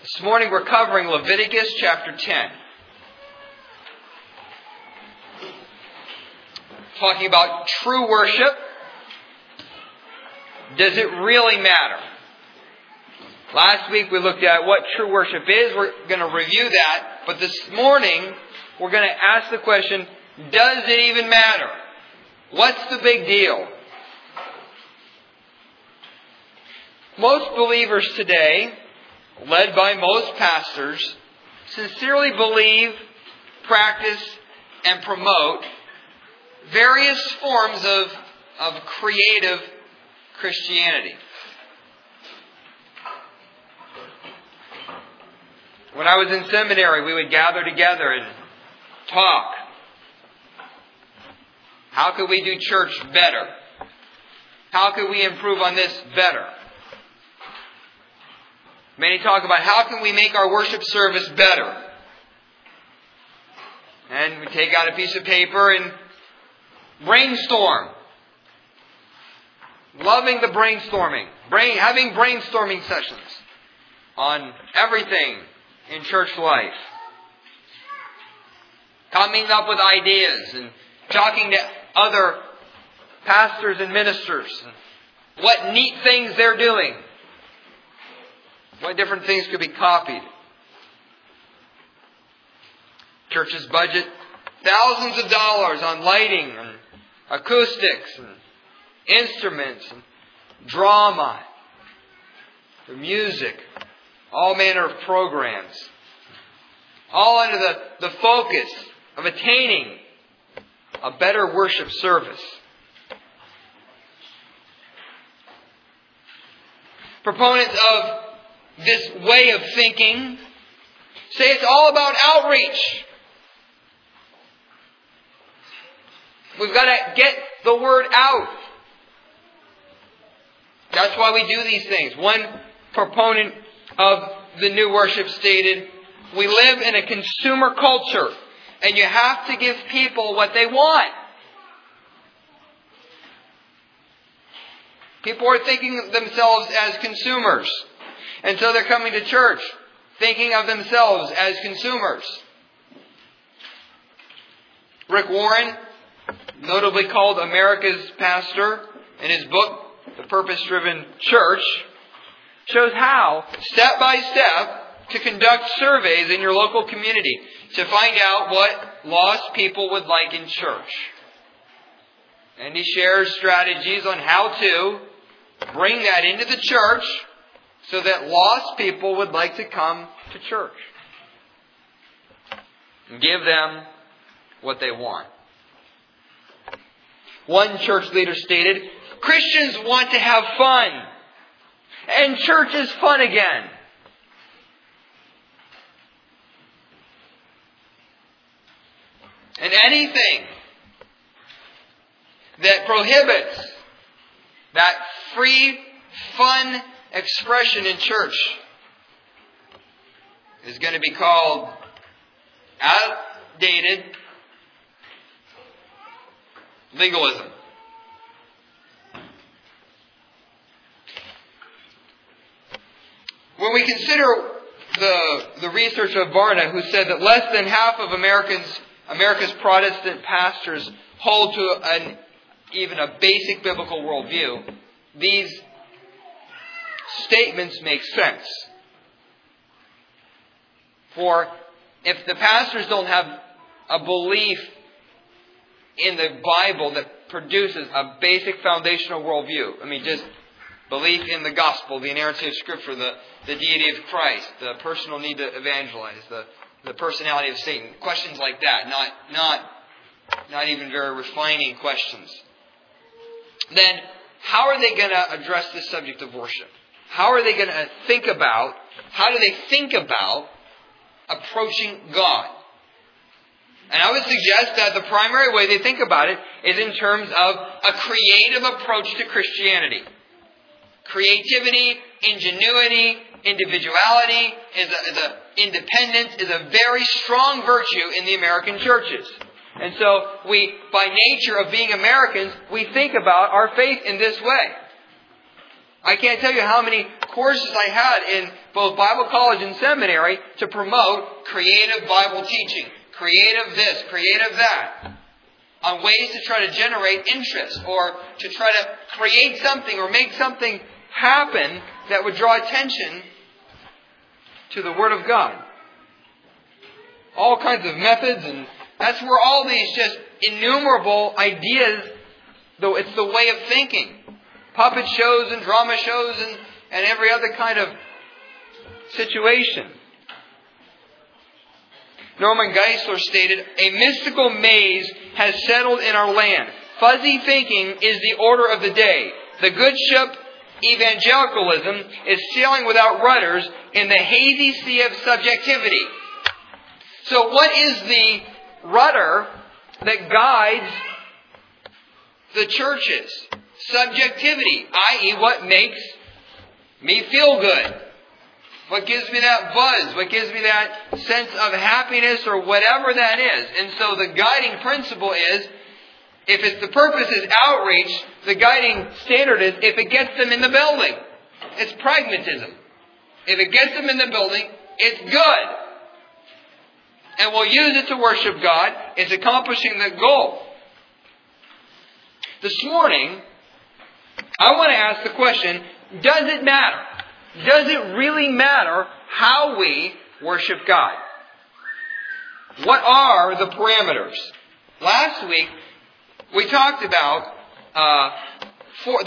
This morning we're covering Leviticus chapter 10. Talking about true worship. Does it really matter? Last week we looked at what true worship is. We're going to review that. But this morning we're going to ask the question, does it even matter? What's the big deal? Most believers today, led by most pastors, sincerely believe, practice, and promote various forms of creative Christianity. When I was in seminary, we would gather together and talk. How could we do church better? How could we improve on this better? Many talk about how can we make our worship service better. And we take out a piece of paper and brainstorm. Loving the brainstorming. Having brainstorming sessions on everything in church life. Coming up with ideas and talking to other pastors and ministers. What neat things they're doing. What different things could be copied. Churches budget thousands of dollars on lighting and acoustics and instruments and drama, the music, all manner of programs. All under the focus of attaining a better worship service. Proponents of this way of thinking say it's all about outreach. We've got to get the word out. That's why we do these things. One proponent of the new worship stated, we live in a consumer culture and you have to give people what they want. People are thinking of themselves as consumers. And so they're coming to church thinking of themselves as consumers. Rick Warren, notably called America's Pastor, in his book, The Purpose-Driven Church, shows how, step by step, to conduct surveys in your local community to find out what lost people would like in church. And he shares strategies on how to bring that into the church so that lost people would like to come to church. And give them what they want. One church leader stated, Christians want to have fun. And church is fun again. And anything that prohibits that free, fun expression in church is going to be called outdated legalism. When we consider the research of Barna, who said that less than half of America's Protestant pastors hold to even a basic biblical worldview, these statements make sense. For if the pastors don't have a belief in the Bible that produces a basic foundational worldview, just belief in the gospel, the inerrancy of Scripture, the deity of Christ, the personal need to evangelize, the personality of Satan, questions like that, not even very refining questions, then how are they going to address this subject of worship? How do they think about approaching God? And I would suggest that the primary way they think about it is in terms of a creative approach to Christianity. Creativity, ingenuity, individuality, independence is a very strong virtue in the American churches. And so we, by nature of being Americans, we think about our faith in this way. I can't tell you how many courses I had in both Bible college and seminary to promote creative Bible teaching. Creative this, creative that. On ways to try to generate interest or to try to create something or make something happen that would draw attention to the Word of God. All kinds of methods, and that's where all these just innumerable ideas, though it's the way of thinking. Puppet shows and drama shows and every other kind of situation. Norman Geisler stated, "A mystical maze has settled in our land. Fuzzy thinking is the order of the day. The good ship, evangelicalism, is sailing without rudders in the hazy sea of subjectivity." So what is the rudder that guides the churches? Subjectivity, i.e. what makes me feel good. What gives me that buzz? What gives me that sense of happiness or whatever that is? And so the guiding principle is, if the purpose is outreach, the guiding standard is if it gets them in the building. It's pragmatism. If it gets them in the building, it's good. And we'll use it to worship God. It's accomplishing the goal. This morning, I want to ask the question, does it matter? Does it really matter how we worship God? What are the parameters? Last week, we talked about four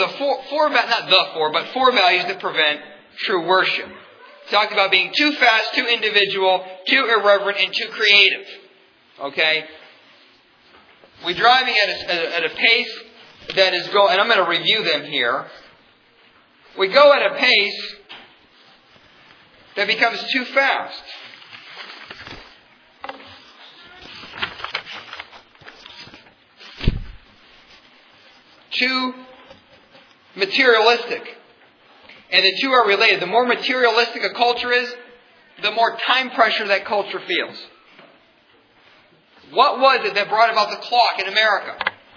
values that prevent true worship. We talked about being too fast, too individual, too irreverent, and too creative. Okay? We're driving at a pace that is going, and I'm going to review them here. We go at a pace that becomes too fast. Too materialistic. And the two are related. The more materialistic a culture is, the more time pressure that culture feels. What was it that brought about the clock in America?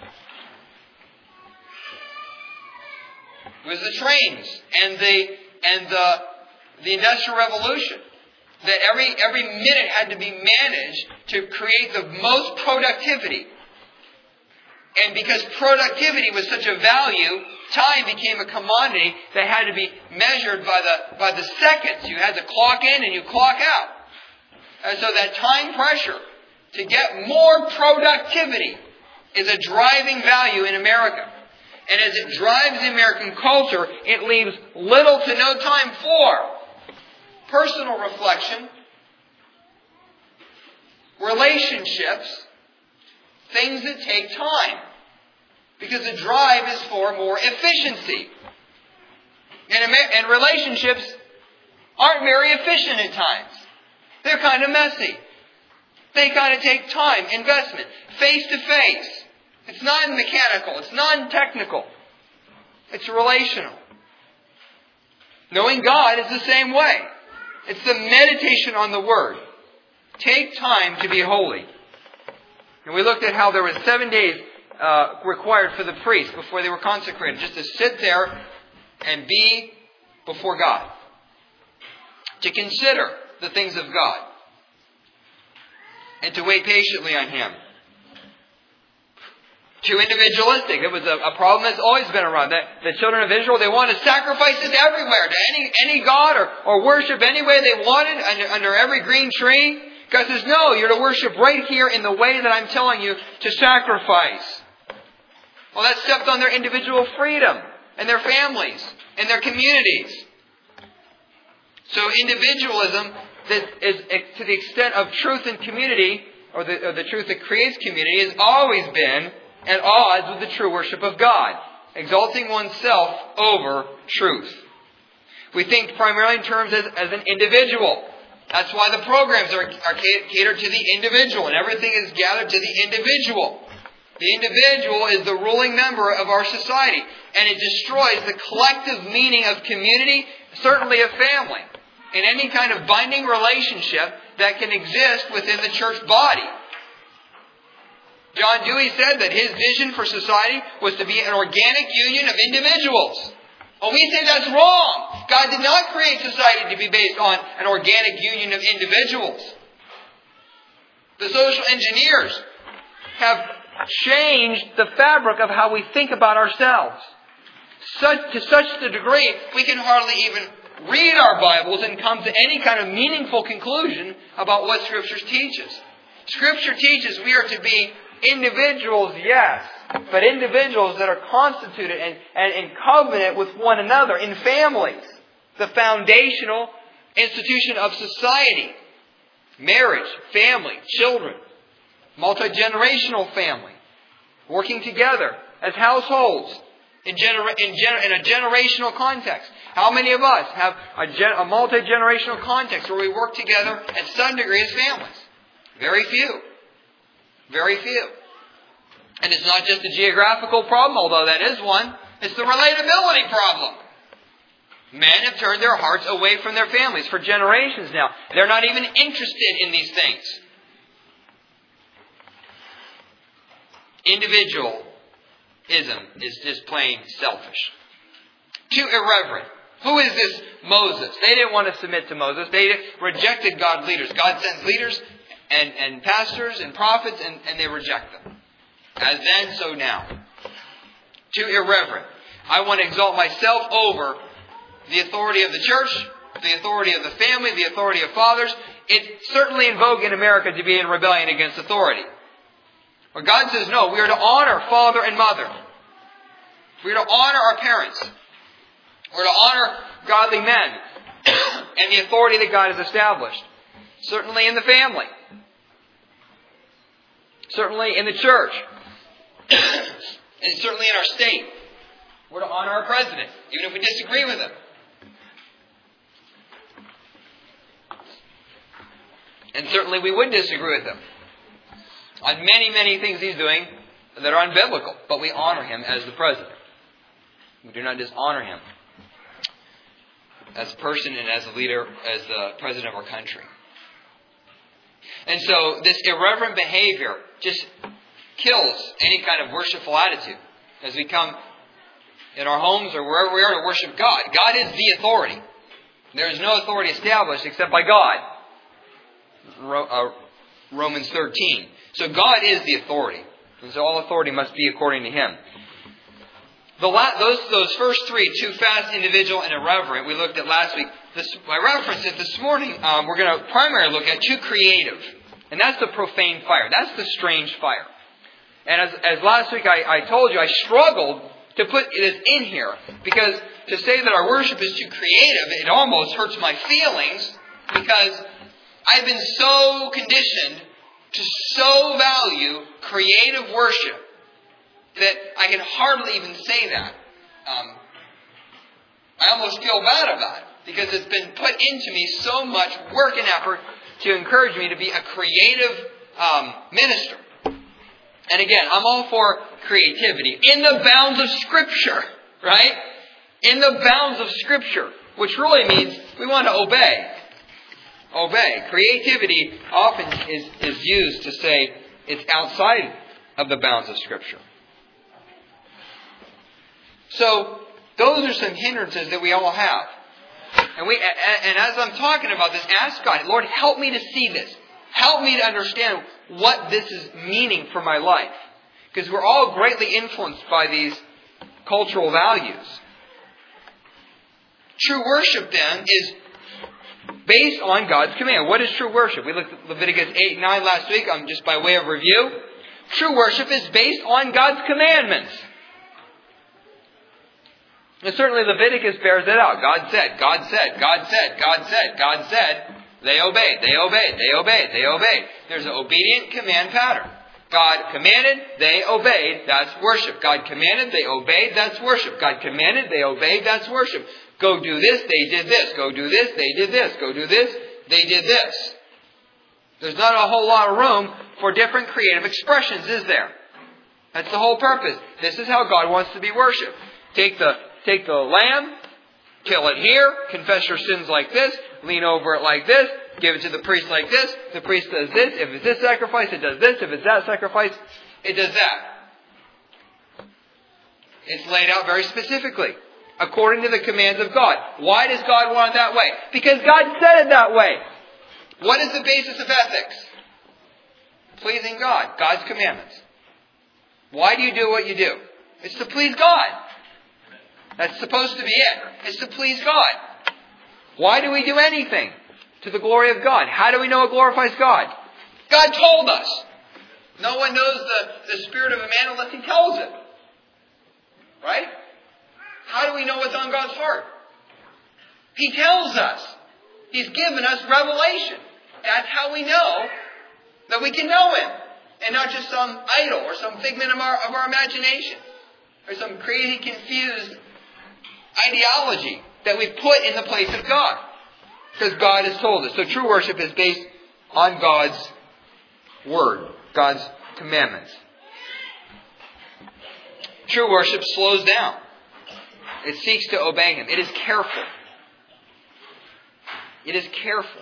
It was the trains and the Industrial Revolution. That every minute had to be managed to create the most productivity. And because productivity was such a value, time became a commodity that had to be measured by the seconds. You had to clock in and you clock out. And so that time pressure to get more productivity is a driving value in America. And as it drives the American culture, it leaves little to no time for personal reflection, relationships, things that take time. Because the drive is for more efficiency. And relationships aren't very efficient at times. They're kind of messy. They kind of take time, investment, face to face. It's non-mechanical. It's non-technical. It's relational. Knowing God is the same way. It's the meditation on the Word. Take time to be holy. And we looked at how there was 7 days required for the priests before they were consecrated. Just to sit there and be before God. To consider the things of God. And to wait patiently on Him. Too individualistic. It was a problem that's always been around. The children of Israel, they wanted sacrifices everywhere to any god or worship any way they wanted under every green tree. God says, no, you're to worship right here in the way that I'm telling you to sacrifice. Well, that stepped on their individual freedom and their families and their communities. So individualism is to the extent of truth in community, or the truth that creates community, has always been at odds with the true worship of God, exalting oneself over truth. We think primarily in terms as an individual. That's why the programs are catered to the individual, and everything is gathered to the individual. The individual is the ruling member of our society, and it destroys the collective meaning of community, certainly of family, and any kind of binding relationship that can exist within the church body. John Dewey said that his vision for society was to be an organic union of individuals. Well, we say that's wrong. God did not create society to be based on an organic union of individuals. The social engineers have changed the fabric of how we think about ourselves. To such a degree, we can hardly even read our Bibles and come to any kind of meaningful conclusion about what Scripture teaches. Scripture teaches we are to be individuals, yes, but individuals that are constituted and in covenant with one another in families. The foundational institution of society. Marriage, family, children, multi-generational family. Working together as households in a generational context. How many of us have a multi-generational context where we work together at some degree as families? Very few. Very few. And it's not just a geographical problem, although that is one. It's the relatability problem. Men have turned their hearts away from their families for generations now. They're not even interested in these things. Individualism is just plain selfish. Too irreverent. Who is this Moses? They didn't want to submit to Moses. They rejected God's leaders. God sends leaders and pastors and prophets, and they reject them. As then, so now. Too irreverent. I want to exalt myself over the authority of the church, the authority of the family, the authority of fathers. It's certainly in vogue in America to be in rebellion against authority. Where God says, no, we are to honor father and mother. We are to honor our parents. We're to honor godly men and the authority that God has established. Certainly in the family. Certainly in the church. And certainly in our state. We're to honor our president, even if we disagree with him. And certainly we would disagree with him on many, many things he's doing that are unbiblical. But we honor him as the president. We do not dishonor him as a person and as a leader, as the president of our country. And so this irreverent behavior just kills any kind of worshipful attitude as we come in our homes or wherever we are to worship God. God is the authority. There is no authority established except by God. Romans 13. So God is the authority. And so all authority must be according to Him. Those first three, too fast, individual, and irreverent, we looked at last week. I referenced it this morning. We're going to primarily look at too creative. And that's the profane fire. That's the strange fire. And as last week I told you, I struggled to put this in here. Because to say that our worship is too creative, it almost hurts my feelings. Because I've been so conditioned to so value creative worship that I can hardly even say that. I almost feel bad about it because it's been put into me so much work and effort to encourage me to be a creative minister. And again, I'm all for creativity in the bounds of Scripture, right? In the bounds of Scripture, which really means we want to obey. Obey. Creativity often is used to say it's outside of the bounds of Scripture. So, those are some hindrances that we all have. And as I'm talking about this, ask God, Lord, help me to see this. Help me to understand what this is meaning for my life. Because we're all greatly influenced by these cultural values. True worship, then, is based on God's command. What is true worship? We looked at Leviticus 8 and 9 last week, just by way of review. True worship is based on God's commandments. And certainly Leviticus bears that out. God said, God said, God said, God said, God said. They obeyed, they obeyed, they obeyed, they obeyed. There's an obedient command pattern. God commanded, they obeyed, that's worship. God commanded, they obeyed, that's worship. God commanded, they obeyed, that's worship. Go do this, they did this. Go do this, they did this. Go do this, they did this. There's not a whole lot of room for different creative expressions, is there? That's the whole purpose. This is how God wants to be worshipped. Take the lamb, kill it here, confess your sins like this, lean over it like this, give it to the priest like this. The priest does this. If it's this sacrifice, it does this. If it's that sacrifice, it does that. It's laid out very specifically. according to the commands of God. Why does God want it that way? Because God said it that way. What is the basis of ethics? Pleasing God. God's commandments. Why do you do what you do? It's to please God. That's supposed to be it. It's to please God. Why do we do anything? To the glory of God. How do we know it glorifies God? God told us. No one knows the spirit of a man unless he tells it. Right? How do we know what's on God's heart? He tells us. He's given us revelation. That's how we know that we can know Him. And not just some idol or some figment of our imagination. Or some crazy, confused ideology that we put in the place of God. Because God has told us. So true worship is based on God's Word. God's commandments. True worship slows down. It seeks to obey Him. It is careful. It is careful.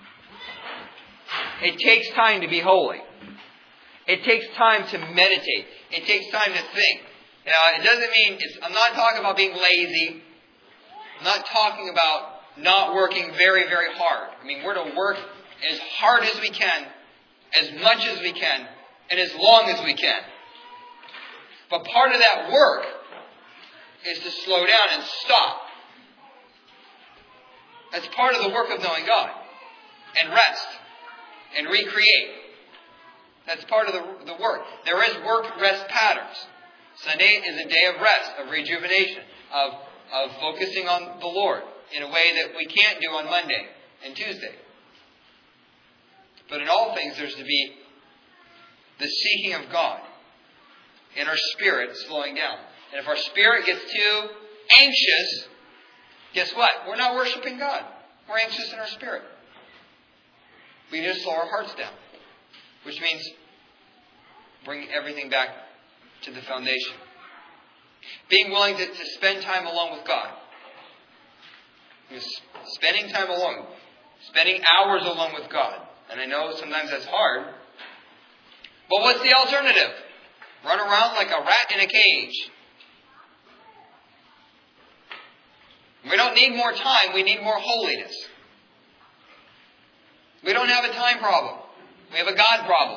It takes time to be holy. It takes time to meditate. It takes time to think. It doesn't mean, I'm not talking about being lazy. I'm not talking about not working very, very hard. I mean, we're to work as hard as we can, as much as we can, and as long as we can. But part of that work is to slow down and stop. That's part of the work of knowing God. And rest. And recreate. That's part of the work. There is work-rest patterns. Sunday is a day of rest, of rejuvenation, of focusing on the Lord in a way that we can't do on Monday and Tuesday. But in all things, there's to be the seeking of God and our spirit slowing down. And if our spirit gets too anxious, guess what? We're not worshiping God. We're anxious in our spirit. We need to slow our hearts down. Which means bring everything back to the foundation. Being willing to spend time alone with God. Spending time alone. Spending hours alone with God. And I know sometimes that's hard. But what's the alternative? Run around like a rat in a cage. We don't need more time. We need more holiness. We don't have a time problem. We have a God problem.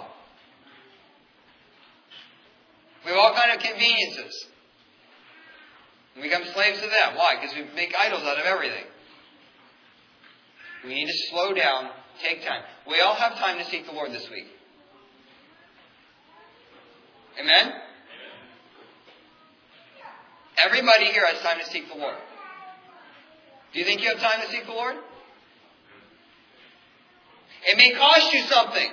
We have all kinds of conveniences. We become slaves to them. Why? Because we make idols out of everything. We need to slow down, take time. We all have time to seek the Lord this week. Amen? Everybody here has time to seek the Lord. Do you think you have time to seek the Lord? It may cost you something.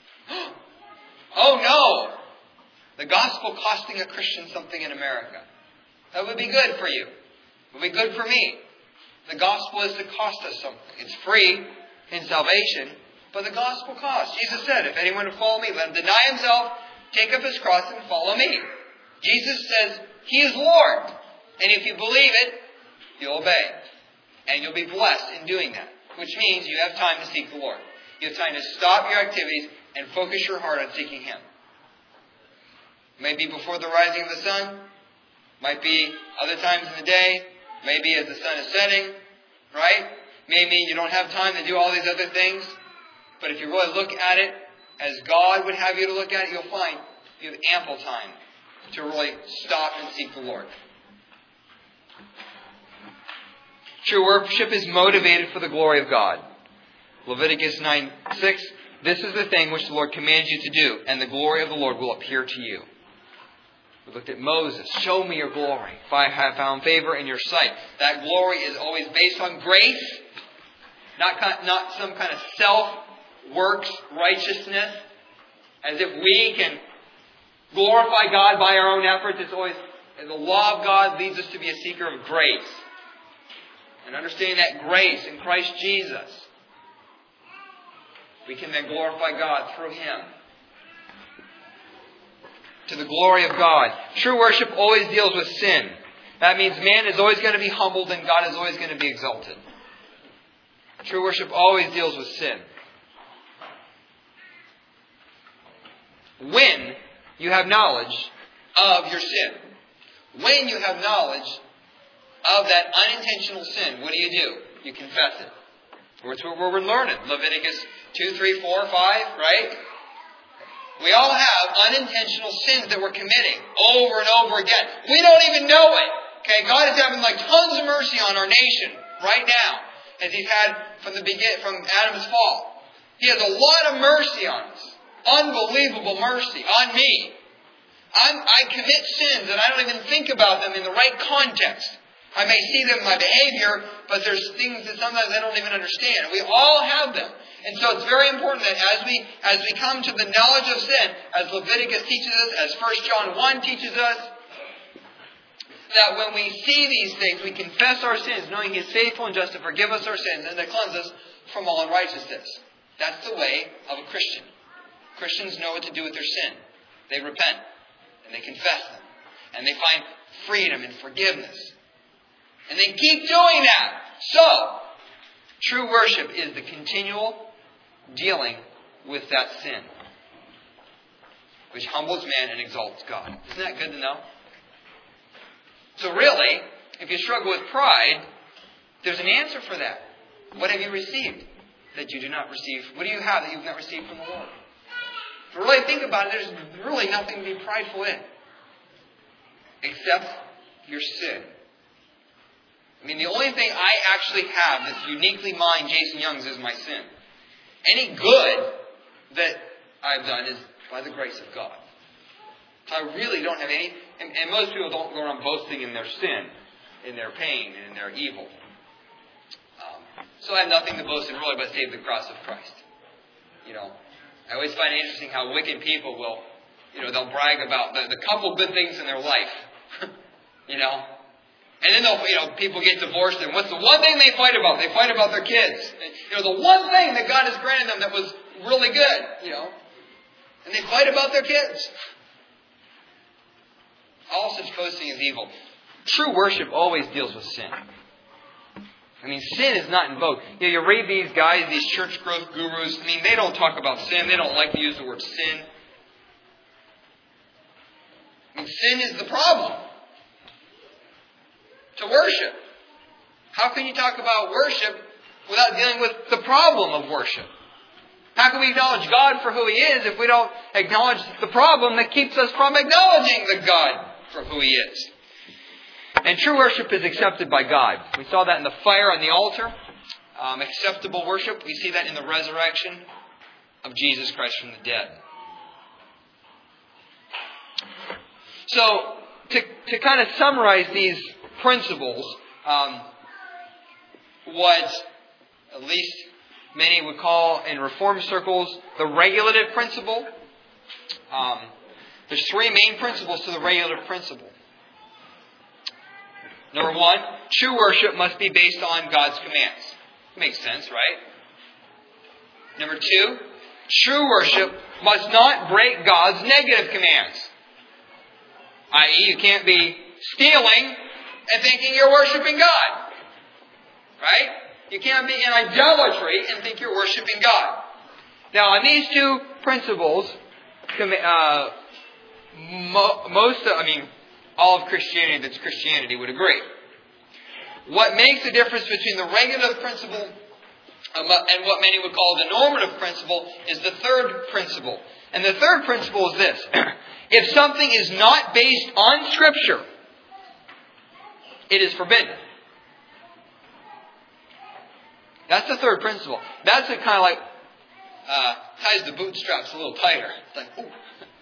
Oh no! The gospel costing a Christian something in America. That would be good for you. It would be good for me. The gospel is to cost us something. It's free in salvation, but the gospel costs. Jesus said, if anyone will follow me, let him deny himself, take up his cross, and follow me. Jesus says He is Lord. And if you believe it, you'll obey. And you'll be blessed in doing that. Which means you have time to seek the Lord. You have time to stop your activities and focus your heart on seeking Him. Maybe before the rising of the sun. Might be other times in the day. Maybe as the sun is setting. Right? May mean you don't have time to do all these other things. But if you really look at it as God would have you to look at it, you'll find you have ample time to really stop and seek the Lord. True worship is motivated for the glory of God. Leviticus 9:6, this is the thing which the Lord commands you to do, and the glory of the Lord will appear to you. We looked at Moses. Show me your glory, if I have found favor in your sight. That glory is always based on grace, not some kind of self-works righteousness, as if we can glorify God by our own efforts. It's always, the law of God leads us to be a seeker of grace. And understanding that grace in Christ Jesus, we can then glorify God through Him. To the glory of God. True worship always deals with sin. That means man is always going to be humbled and God is always going to be exalted. True worship always deals with sin. When you have knowledge of your sin. When you have knowledge of that unintentional sin, what do? You confess it. That's what we're learning. Leviticus 2, 3, 4, 5, right? We all have unintentional sins that we're committing over and over again. We don't even know it. Okay, God is having tons of mercy on our nation right now, as He's had from Adam's fall. He has a lot of mercy on us. Unbelievable mercy on me. I commit sins and I don't even think about them in the right context. I may see them in my behavior, but there's things that sometimes I don't even understand. We all have them. And so it's very important that as we come to the knowledge of sin, as Leviticus teaches us, as 1 John 1 teaches us, that when we see these things, we confess our sins, knowing He is faithful and just to forgive us our sins and to cleanse us from all unrighteousness. That's the way of a Christian. Christians know what to do with their sin. They repent and they confess them. And they find freedom and forgiveness. And they keep doing that. So, true worship is the continual dealing with that sin, which humbles man and exalts God. Isn't that good to know? So really, if you struggle with pride, there's an answer for that. What have you received that you do not receive? What do you have that you've not received from the Lord? If you really think about it, there's really nothing to be prideful in, except your sin. I mean, the only thing I actually have that's uniquely mine, Jason Young's, is my sin. Any good that I've done is by the grace of God. So I really don't have any, and most people don't go around boasting in their sin, in their pain, and in their evil. So I have nothing to boast in really but save the cross of Christ. I always find it interesting how wicked people will, they'll brag about the couple good things in their life. And then people get divorced, and what's the one thing they fight about? They fight about their kids. The one thing that God has granted them that was really good, and they fight about their kids. All such boasting is evil. True worship always deals with sin. I mean, sin is not invoked. You read these guys, these church growth gurus. I mean, they don't talk about sin. They don't like to use the word sin. I mean, sin is the problem to worship. How can you talk about worship without dealing with the problem of worship? How can we acknowledge God for who He is if we don't acknowledge the problem that keeps us from acknowledging the God for who He is? And true worship is accepted by God. We saw that in the fire on the altar. Acceptable worship. We see that in the resurrection of Jesus Christ from the dead. So, to kind of summarize these principles, what at least many would call in Reformed circles the regulative principle. There's three main principles to the regulative principle. Number one, true worship must be based on God's commands. Makes sense, right? Number two, true worship must not break God's negative commands. I.e., you can't be stealing and thinking you're worshiping God. Right? You can't be in idolatry and think you're worshiping God. Now, on these two principles, all of Christianity that's Christianity would agree. What makes the difference between the regulative principle and what many would call the normative principle is the third principle. And the third principle is this. If something is not based on Scripture, it is forbidden. That's the third principle. That's kind of like ties the bootstraps a little tighter. It's like, ooh.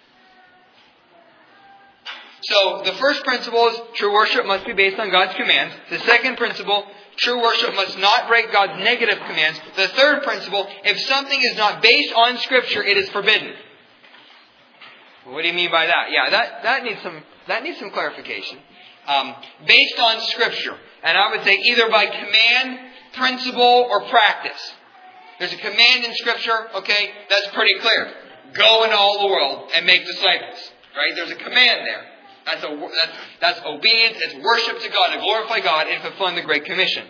So, the first principle is true worship must be based on God's commands. The second principle, true worship must not break God's negative commands. The third principle, if something is not based on Scripture, it is forbidden. What do you mean by that? Yeah, that needs some clarification. Based on Scripture. And I would say either by command, principle, or practice. There's a command in Scripture, okay, that's pretty clear. Go into all the world and make disciples. Right? There's a command there. That's obedience, it's worship to God, to glorify God in fulfilling the Great Commission.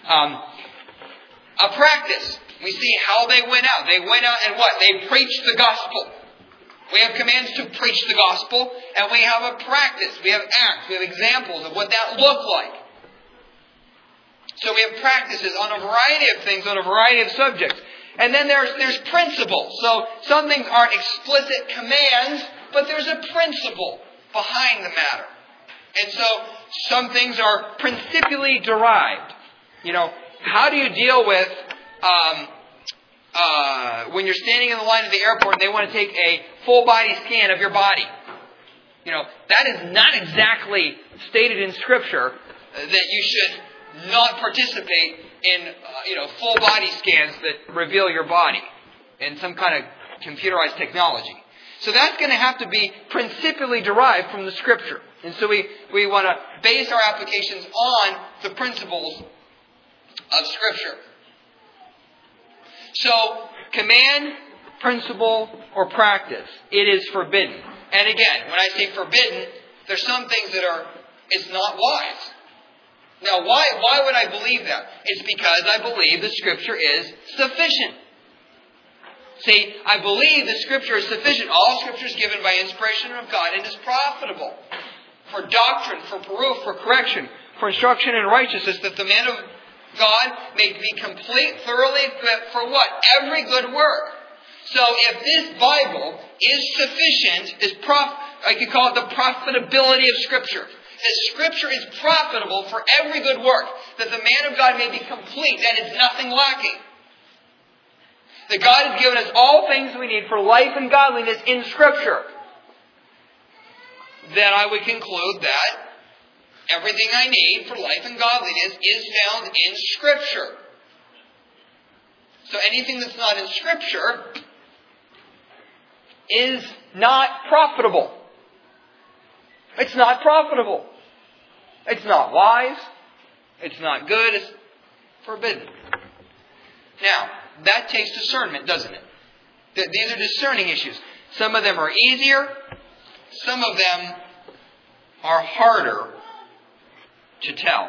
A practice. We see how they went out. They went out and what? They preached the gospel. We have commands to preach the gospel, and we have a practice. We have acts. We have examples of what that looked like. So we have practices on a variety of things, on a variety of subjects. And then there's principles. So some things aren't explicit commands, but there's a principle behind the matter. And so some things are principially derived. How do you deal with when you're standing in the line at the airport and they want to take a full body scan of your body? That is not exactly stated in Scripture that you should not participate in full body scans that reveal your body in some kind of computerized technology. So that's going to have to be principally derived from the Scripture. And so we want to base our applications on the principles of Scripture. So, command, principle, or practice, it is forbidden. And again, when I say forbidden, there's some things that it's not wise. Now, why would I believe that? It's because I believe the Scripture is sufficient. See, I believe the Scripture is sufficient. All Scripture is given by inspiration of God and is profitable for doctrine, for proof, for correction, for instruction in righteousness, that the man of God may be complete, thoroughly equipped for what? Every good work. So if this Bible is sufficient, I could call it the profitability of Scripture. That Scripture is profitable for every good work, that the man of God may be complete, that is nothing lacking. That God has given us all things we need for life and godliness in Scripture. Then I would conclude that everything I need for life and godliness is found in Scripture. So anything that's not in Scripture is not profitable. It's not profitable. It's not wise. It's not good. It's forbidden. Now, that takes discernment, doesn't it? These are discerning issues. Some of them are easier. Some of them are harder to tell.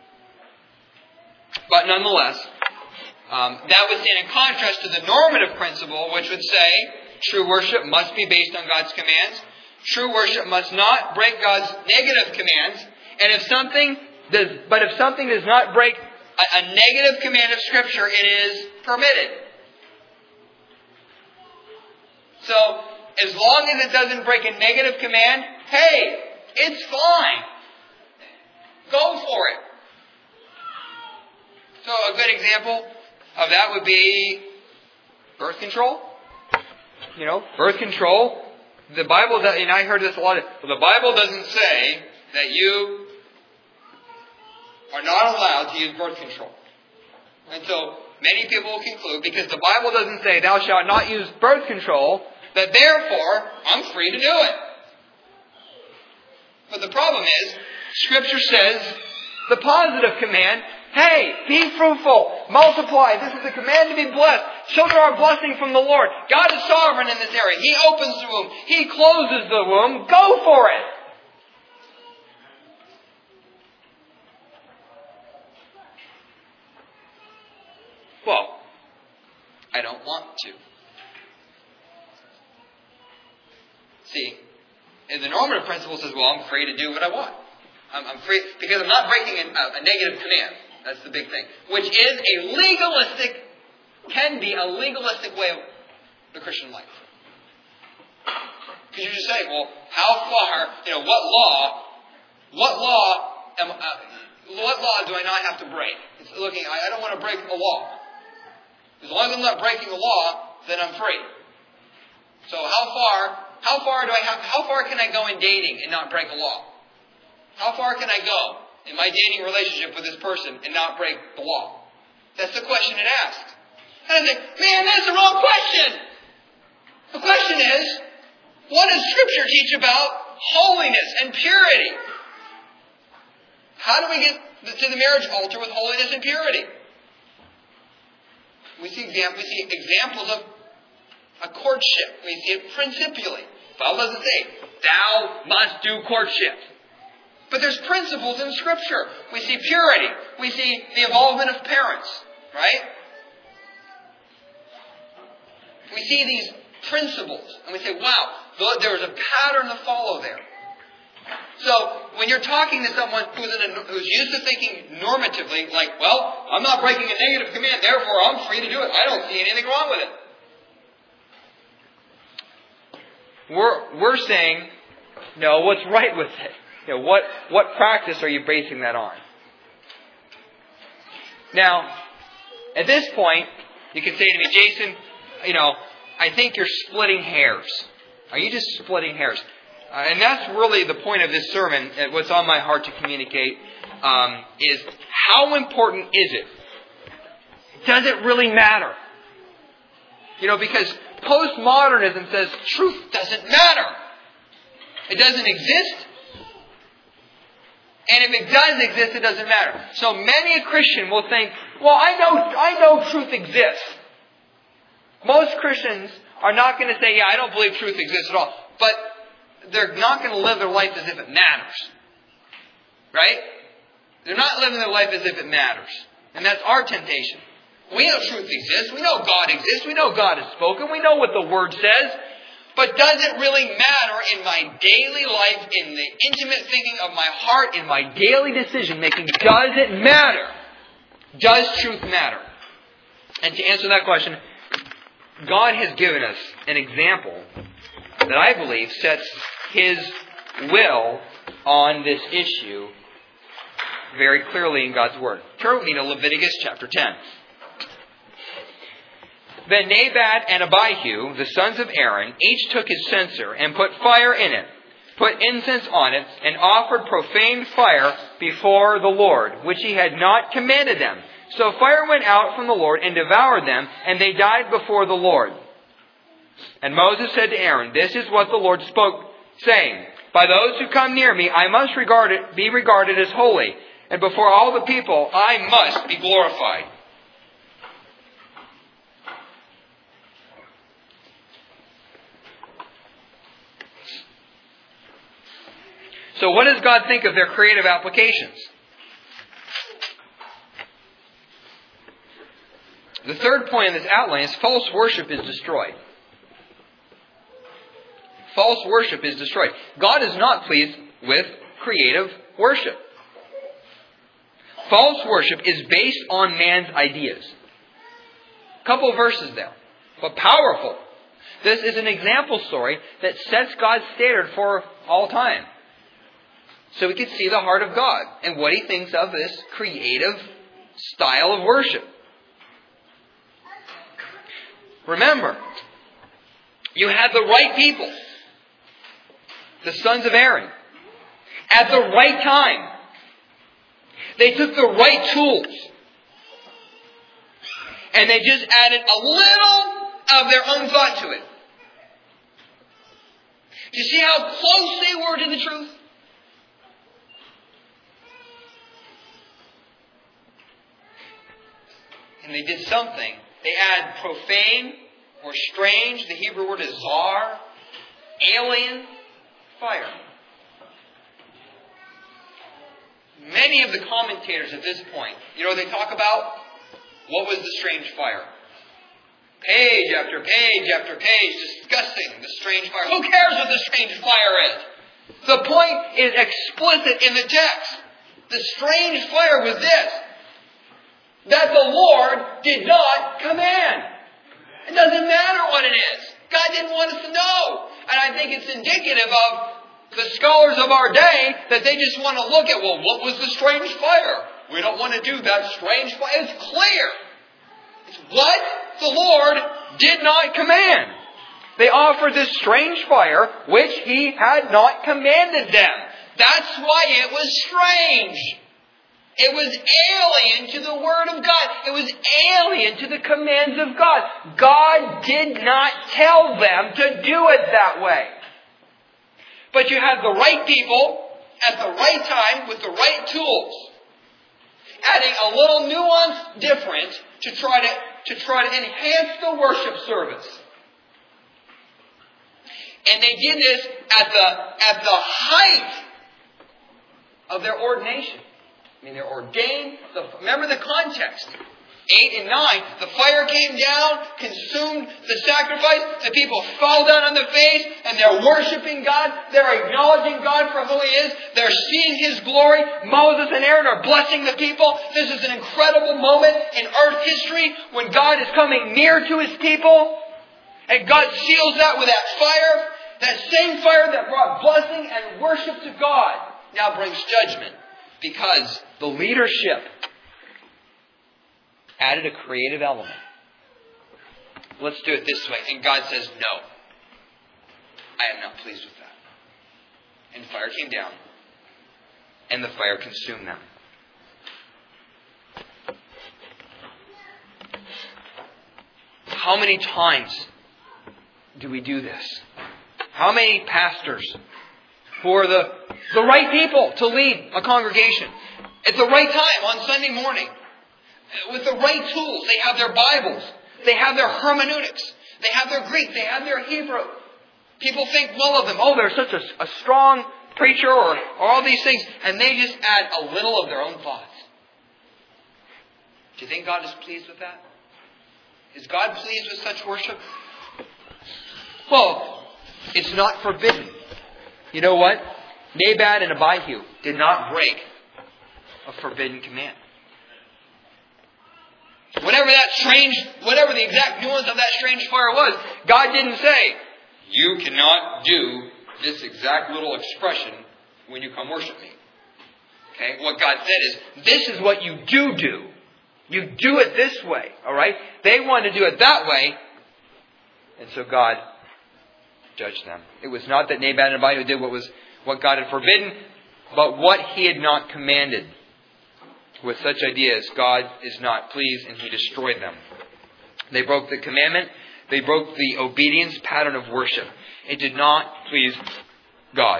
But nonetheless, that would stand in contrast to the normative principle, which would say true worship must be based on God's commands. True worship must not break God's negative commands. And if something does not break a negative command of Scripture, it is permitted. So, as long as it doesn't break a negative command, hey, it's fine. Go for it. So a good example of that would be birth control. Birth control. The Bible, and I heard this a lot. The Bible doesn't say that you are not allowed to use birth control. And so many people will conclude, because the Bible doesn't say thou shalt not use birth control, that therefore I'm free to do it. But the problem is, Scripture says the positive command, hey, be fruitful, multiply. This is a command to be blessed. Children are a blessing from the Lord. God is sovereign in this area. He opens the womb. He closes the womb. Go for it. Well, I don't want to. See, and the normative principle says, well, I'm free to do what I want. I'm free because I'm not breaking a negative command. That's the big thing. Which is can be a legalistic way of the Christian life. Because you just say, well, how far, what law do I not have to break? It's I don't want to break a law. As long as I'm not breaking a law, then I'm free. So how far can I go in dating and not break a law? How far can I go in my dating relationship with this person and not break the law? That's the question it asked. And I think, man, that's the wrong question. The question is, what does Scripture teach about holiness and purity? How do we get to the marriage altar with holiness and purity? We see examples of a courtship. We see it principially. The Bible doesn't say, thou must do courtship. But there's principles in Scripture. We see purity. We see the involvement of parents. Right? We see these principles. And we say, wow, there is a pattern to follow there. So when you're talking to someone who's used to thinking normatively, like, well, I'm not breaking a negative command, therefore I'm free to do it. I don't see anything wrong with it. We're saying, no, what's right with it? What practice are you basing that on? Now, at this point, you can say to me, Jason, I think you're splitting hairs. Are you just splitting hairs? And that's really the point of this sermon. What's on my heart to communicate is how important is it? Does it really matter? Because postmodernism says truth doesn't matter. It doesn't exist. And if it does exist, it doesn't matter. So many a Christian will think, well, I know truth exists. Most Christians are not going to say, yeah, I don't believe truth exists at all. But they're not going to live their life as if it matters. Right? They're not living their life as if it matters. And that's our temptation. We know truth exists. We know God exists. We know God has spoken. We know what the Word says. But does it really matter in my daily life, in the intimate thinking of my heart, in my daily decision making? Does it matter? Does truth matter? And to answer that question, God has given us an example that I believe sets His will on this issue very clearly in God's Word. Turn with me to Leviticus chapter 10. Then Nadab and Abihu, the sons of Aaron, each took his censer and put fire in it, put incense on it, and offered profane fire before the Lord, which He had not commanded them. So fire went out from the Lord and devoured them, and they died before the Lord. And Moses said to Aaron, "This is what the Lord spoke, saying, by those who come near me, I must be regarded as holy, and before all the people, I must be glorified." So what does God think of their creative applications? The third point in this outline is false worship is destroyed. False worship is destroyed. God is not pleased with creative worship. False worship is based on man's ideas. A couple of verses there, but powerful. This is an example story that sets God's standard for all time. So we can see the heart of God and what He thinks of this creative style of worship. Remember, you had the right people, the sons of Aaron, at the right time. They took the right tools. And they just added a little of their own thought to it. Do you see how close they were to the truth? And they did something. They add profane or strange, the Hebrew word is zar, alien, fire. Many of the commentators at this point, they talk about what was the strange fire. Page after page after page discussing the strange fire. Who cares what the strange fire is? The point is explicit in the text. The strange fire was this: that the Lord did not command. It doesn't matter what it is. God didn't want us to know. And I think it's indicative of the scholars of our day that they just want to look at, well, what was the strange fire? We don't want to do that strange fire. It's clear. It's what the Lord did not command. They offered this strange fire which He had not commanded them. That's why it was strange. It was alien to the Word of God. It was alien to the commands of God. God did not tell them to do it that way. But you had the right people at the right time with the right tools, adding a little nuance different to try to enhance the worship service. And they did this at the height of their ordination. They're ordained. Remember the context. 8 and 9, the fire came down, consumed the sacrifice. The people fell down on their face and they're worshiping God. They're acknowledging God for who He is. They're seeing His glory. Moses and Aaron are blessing the people. This is an incredible moment in earth history when God is coming near to His people. And God seals that with that fire. That same fire that brought blessing and worship to God now brings judgment because the leadership added a creative element. Let's do it this way. And God says, no. I am not pleased with that. And fire came down. And the fire consumed them. How many times do we do this? How many pastors who are the right people to lead a congregation at the right time on Sunday morning, with the right tools? They have their Bibles. They have their hermeneutics. They have their Greek. They have their Hebrew. People think well of them. Oh, they're such a strong preacher or all these things. And they just add a little of their own thoughts. Do you think God is pleased with that? Is God pleased with such worship? Well, it's not forbidden. You know what? Nadab and Abihu did not break a forbidden command. Whatever the exact nuance of that strange fire was, God didn't say, you cannot do this exact little expression when you come worship me. Okay? What God said is, this is what you do. You do it this way. Alright? They wanted to do it that way. And so God judged them. It was not that Nadab and Abihu did what God had forbidden, but what He had not commanded. With such ideas, God is not pleased and He destroyed them. They broke the commandment. They broke the obedience pattern of worship. It did not please God.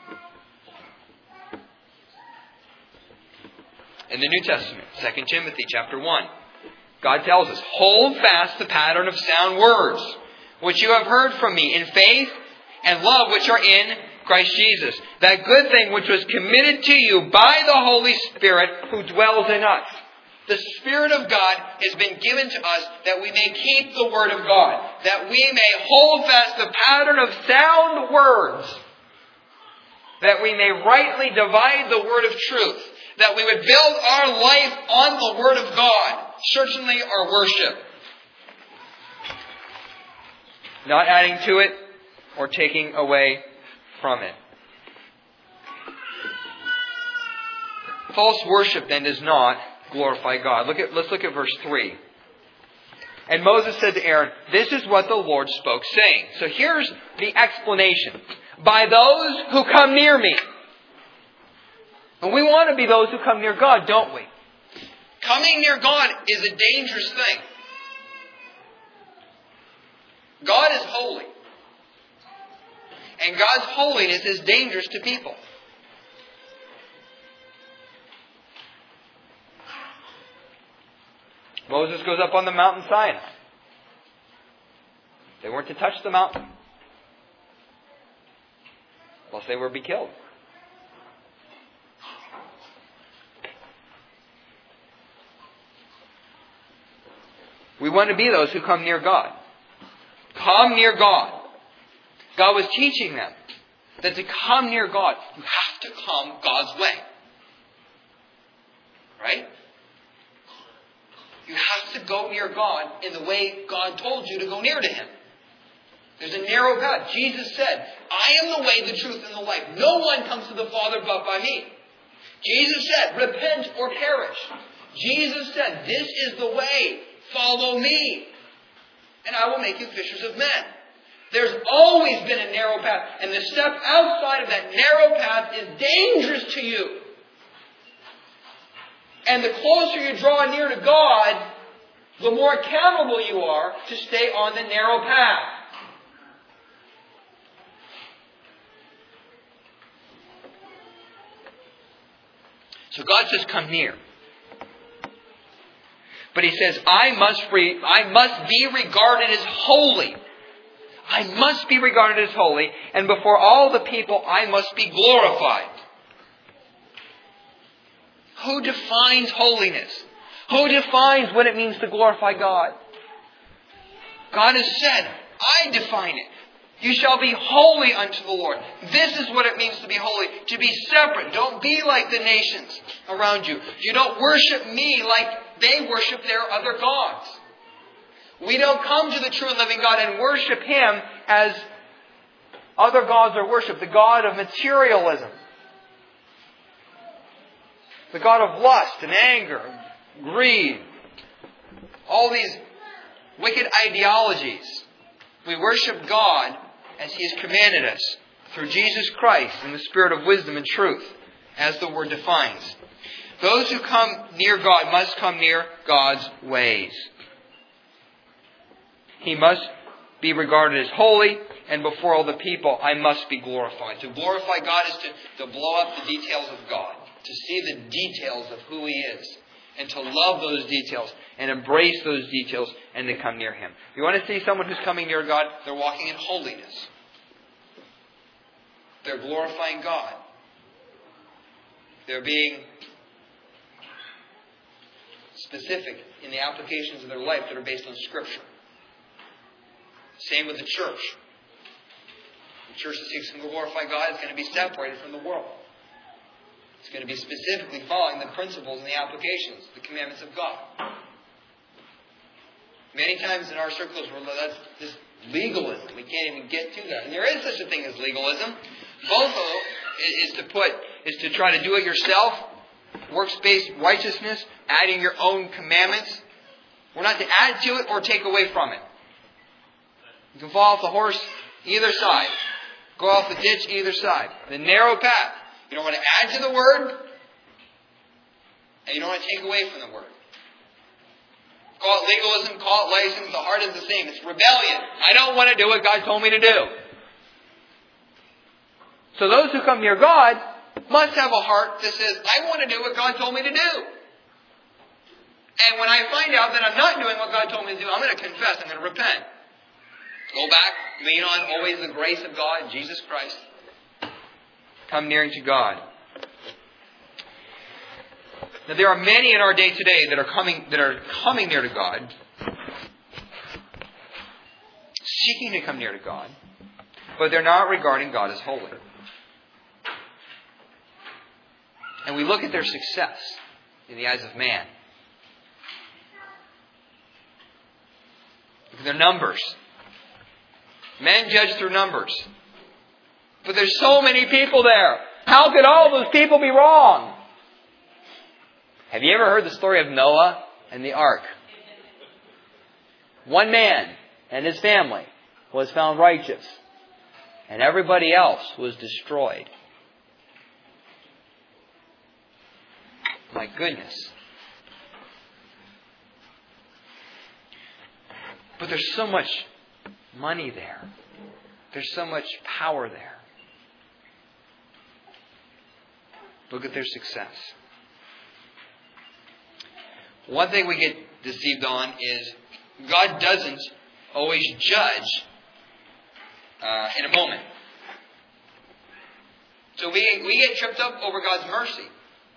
In the New Testament, 2 Timothy chapter 1, God tells us, hold fast the pattern of sound words, which you have heard from me in faith and love which are in Christ Jesus. That good thing which was committed to you by the Holy Spirit who dwells in us. The Spirit of God has been given to us that we may keep the Word of God. That we may hold fast the pattern of sound words. That we may rightly divide the word of truth. That we would build our life on the Word of God. Certainly our worship. Not adding to it or taking away from it. False worship then does not glorify God. Let's look at verse 3. And Moses said to Aaron, this is what the Lord spoke, saying. So here's the explanation. By those who come near me. And we want to be those who come near God, don't we? Coming near God is a dangerous thing. God is holy. And God's holiness is dangerous to people. Moses goes up on the mountain Sinai. They weren't to touch the mountain, lest they were be killed. We want to be those who come near God. Come near God. God was teaching them that to come near God, you have to come God's way. Right? You have to go near God in the way God told you to go near to Him. There's a narrow path. Jesus said, I am the way, the truth, and the life. No one comes to the Father but by me. Jesus said, repent or perish. Jesus said, this is the way. Follow me. And I will make you fishers of men. There's always been a narrow path. And the step outside of that narrow path is dangerous to you. And the closer you draw near to God, the more accountable you are to stay on the narrow path. So God says, come near. But He says, I must be regarded as holy. I must be regarded as holy. And before all the people, I must be glorified. Who defines holiness? Who defines what it means to glorify God? God has said, I define it. You shall be holy unto the Lord. This is what it means to be holy. To be separate. Don't be like the nations around you. You don't worship me like they worship their other gods. We don't come to the true and living God and worship Him as other gods are worshipped. The God of materialism. The God of lust and anger, greed. All these wicked ideologies. We worship God as He has commanded us through Jesus Christ in the spirit of wisdom and truth, as the Word defines. Those who come near God must come near God's ways. He must be regarded as holy, and before all the people, I must be glorified. To glorify God is to blow up the details of God, to see the details of who He is, and to love those details and embrace those details and to come near Him. You want to see someone who's coming near God? They're walking in holiness. They're glorifying God. They're being specific in the applications of their life that are based on Scripture. Same with the church. The church that seeks to glorify God is going to be separated from the world. It's going to be specifically following the principles and the applications, the commandments of God. Many times in our circles, that's just legalism. We can't even get to that. And there is such a thing as legalism. Both is to try to do it yourself, works-based righteousness, adding your own commandments. We're not to add to it or take away from it. You can fall off the horse either side. Go off the ditch either side. The narrow path. You don't want to add to the Word, and you don't want to take away from the Word. Call it legalism, call it license, the heart is the same. It's rebellion. I don't want to do what God told me to do. So those who come near God must have a heart that says, I want to do what God told me to do. And when I find out that I'm not doing what God told me to do, I'm going to confess, I'm going to repent. Go back, lean on always the grace of God, Jesus Christ. Come nearing to God. Now there are many in our day today that are coming near to God, seeking to come near to God, but they're not regarding God as holy. And we look at their success in the eyes of man. Look at their numbers. Men judge through numbers. But there's so many people there. How could all those people be wrong? Have you ever heard the story of Noah and the ark? One man and his family was found righteous, and everybody else was destroyed. My goodness. But there's so much money there. There's so much power there. Look at their success. One thing we get deceived on is God doesn't always judge in a moment. So we get tripped up over God's mercy.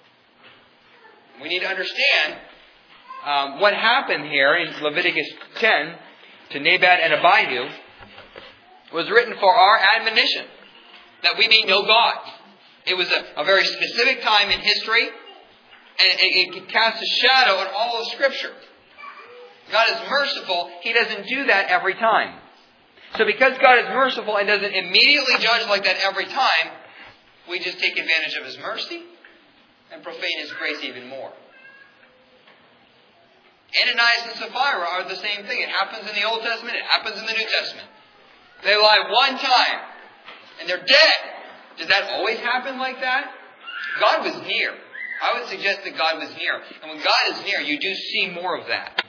We need to understand what happened here in Leviticus 10 to Nadab and Abihu was written for our admonition, that we may know God. It was a very specific time in history, and it casts a shadow on all of Scripture. God is merciful. He doesn't do that every time. So because God is merciful and doesn't immediately judge like that every time, we just take advantage of His mercy and profane His grace even more. Ananias and Sapphira are the same thing. It happens in the Old Testament. It happens in the New Testament. They lie one time, and they're dead. Does that always happen like that? God was near. I would suggest that God was near. And when God is near, you do see more of that.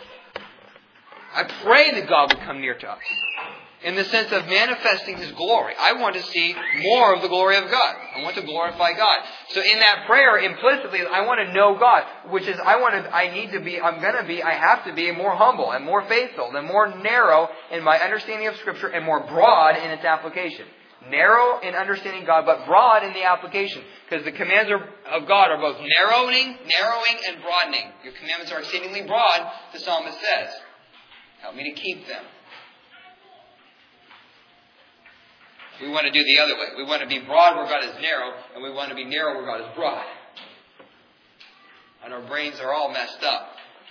I pray that God would come near to us in the sense of manifesting His glory. I want to see more of the glory of God. I want to glorify God. So in that prayer, implicitly, I want to know God, which is I have to be more humble and more faithful and more narrow in my understanding of Scripture and more broad in its application. narrow in understanding God, but broad in the application. Because the commands of God are both narrowing and broadening. Your commandments are exceedingly broad, the psalmist says. Help me to keep them. We want to do the other way. We want to be broad where God is narrow, and we want to be narrow where God is broad. And our brains are all messed up.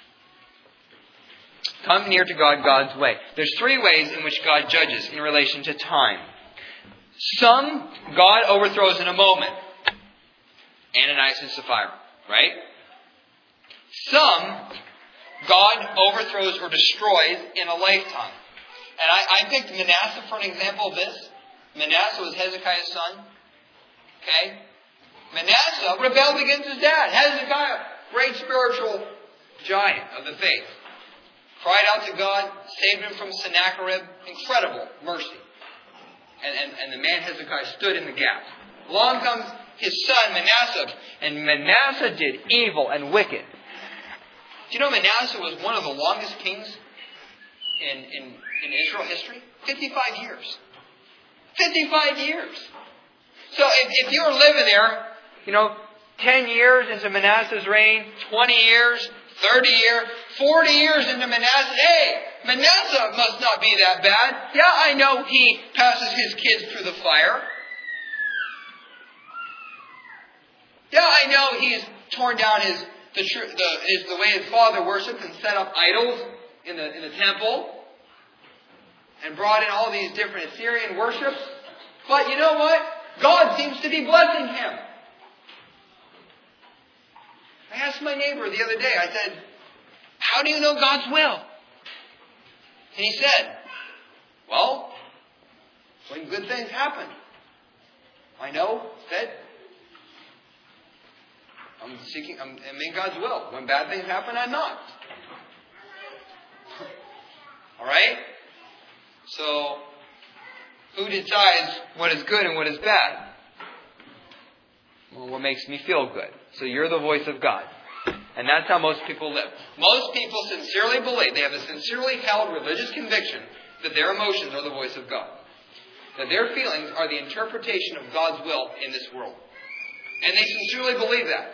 Come near to God God's way. There's 3 ways in which God judges in relation to time. Some God overthrows in a moment. Ananias and Sapphira, right? Some God overthrows or destroys in a lifetime. And I picked Manasseh for an example of this. Manasseh was Hezekiah's son. Okay? Manasseh rebelled against his dad. Hezekiah, great spiritual giant of the faith. Cried out to God, saved him from Sennacherib. Incredible mercy. And the man Hezekiah stood in the gap. Along comes his son Manasseh. And Manasseh did evil and wicked. Do you know Manasseh was one of the longest kings in Israel history? 55 years. 55 years. So if you were living there, 10 years into Manasseh's reign, 20 years, 30 years, 40 years into Manasseh, hey, Manasseh must not be that bad. Yeah, I know he passes his kids through the fire. Yeah, I know he's torn down the way his father worshipped and set up idols in the temple and brought in all these different Assyrian worships. But you know what? God seems to be blessing him. I asked my neighbor the other day, I said, how do you know God's will? And he said, well, when good things happen, I know that I'm in God's will. When bad things happen, I'm not. Alright? So, who decides what is good and what is bad? Well, what makes me feel good. So you're the voice of God. And that's how most people live. Most people sincerely believe, they have a sincerely held religious conviction that their emotions are the voice of God. That their feelings are the interpretation of God's will in this world. And they sincerely believe that.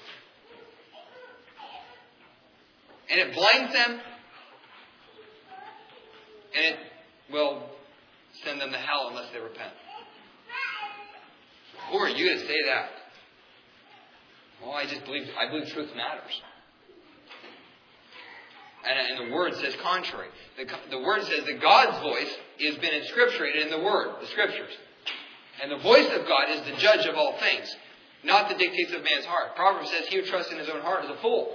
And it blinds them. And it will send them to hell unless they repent. Who are you to say that? Well, I believe truth matters. And the Word says contrary. The Word says that God's voice has been inscripturated in the Word, the Scriptures. And the voice of God is the judge of all things, not the dictates of man's heart. Proverbs says, he who trusts in his own heart is a fool.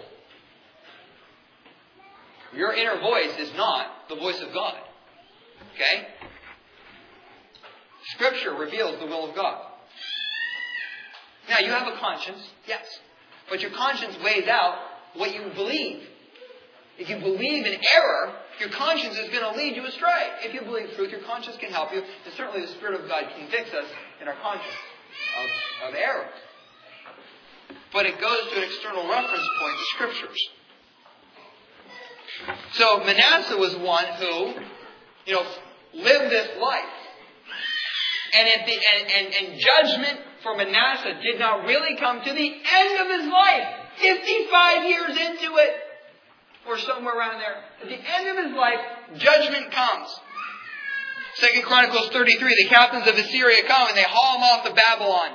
Your inner voice is not the voice of God. Okay? Scripture reveals the will of God. Now, you have a conscience, yes. But your conscience weighs out what you believe. If you believe in error, your conscience is going to lead you astray. If you believe truth, your conscience can help you. And certainly the Spirit of God convicts us in our conscience of error. But it goes to an external reference point, the Scriptures. So Manasseh was one who, lived this life. And judgment for Manasseh did not really come to the end of his life. 55 years into it. Or somewhere around there. At the end of his life, judgment comes. 2 Chronicles 33, the captains of Assyria come and they haul him off to Babylon.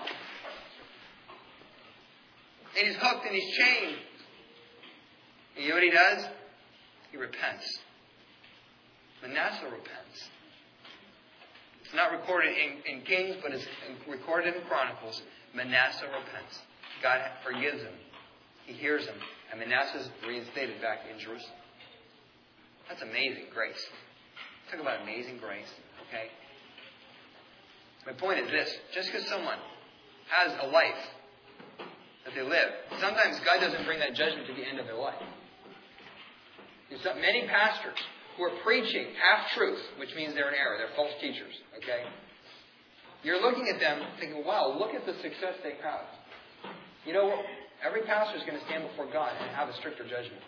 And he's hooked and he's chained. And you know what he does? He repents. Manasseh repents. It's not recorded in Kings, but it's recorded in Chronicles. Manasseh repents. God forgives him. He hears him. And Manasseh is reinstated back in Jerusalem. That's amazing grace. Talk about amazing grace. Okay? My point is this. Just because someone has a life that they live, sometimes God doesn't bring that judgment to the end of their life. There's many pastors who are preaching half-truth, which means they're in error. They're false teachers. Okay? You're looking at them thinking, wow, look at the success they have. You know what? Every pastor is going to stand before God and have a stricter judgment.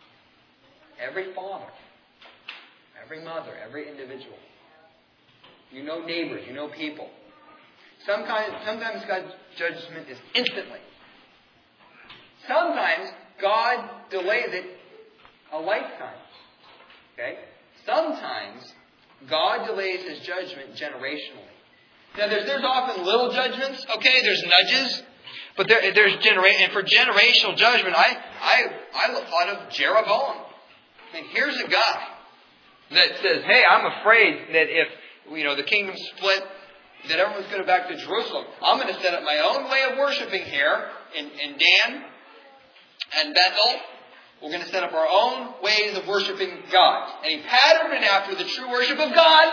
Every father, every mother, every individual. You know neighbors. You know people. Sometimes God's judgment is instantly. Sometimes God delays it a lifetime. Okay? Sometimes God delays His judgment generationally. Now, there's often little judgments. Okay, there's nudges, but there's and for generational judgment, I thought of Jeroboam. I mean, here's a guy that says, "Hey, I'm afraid that if the kingdom split, that everyone's going to go back to Jerusalem. I'm going to set up my own way of worshiping here in Dan and Bethel. We're going to set up our own ways of worshiping God." And he patterned it after the true worship of God.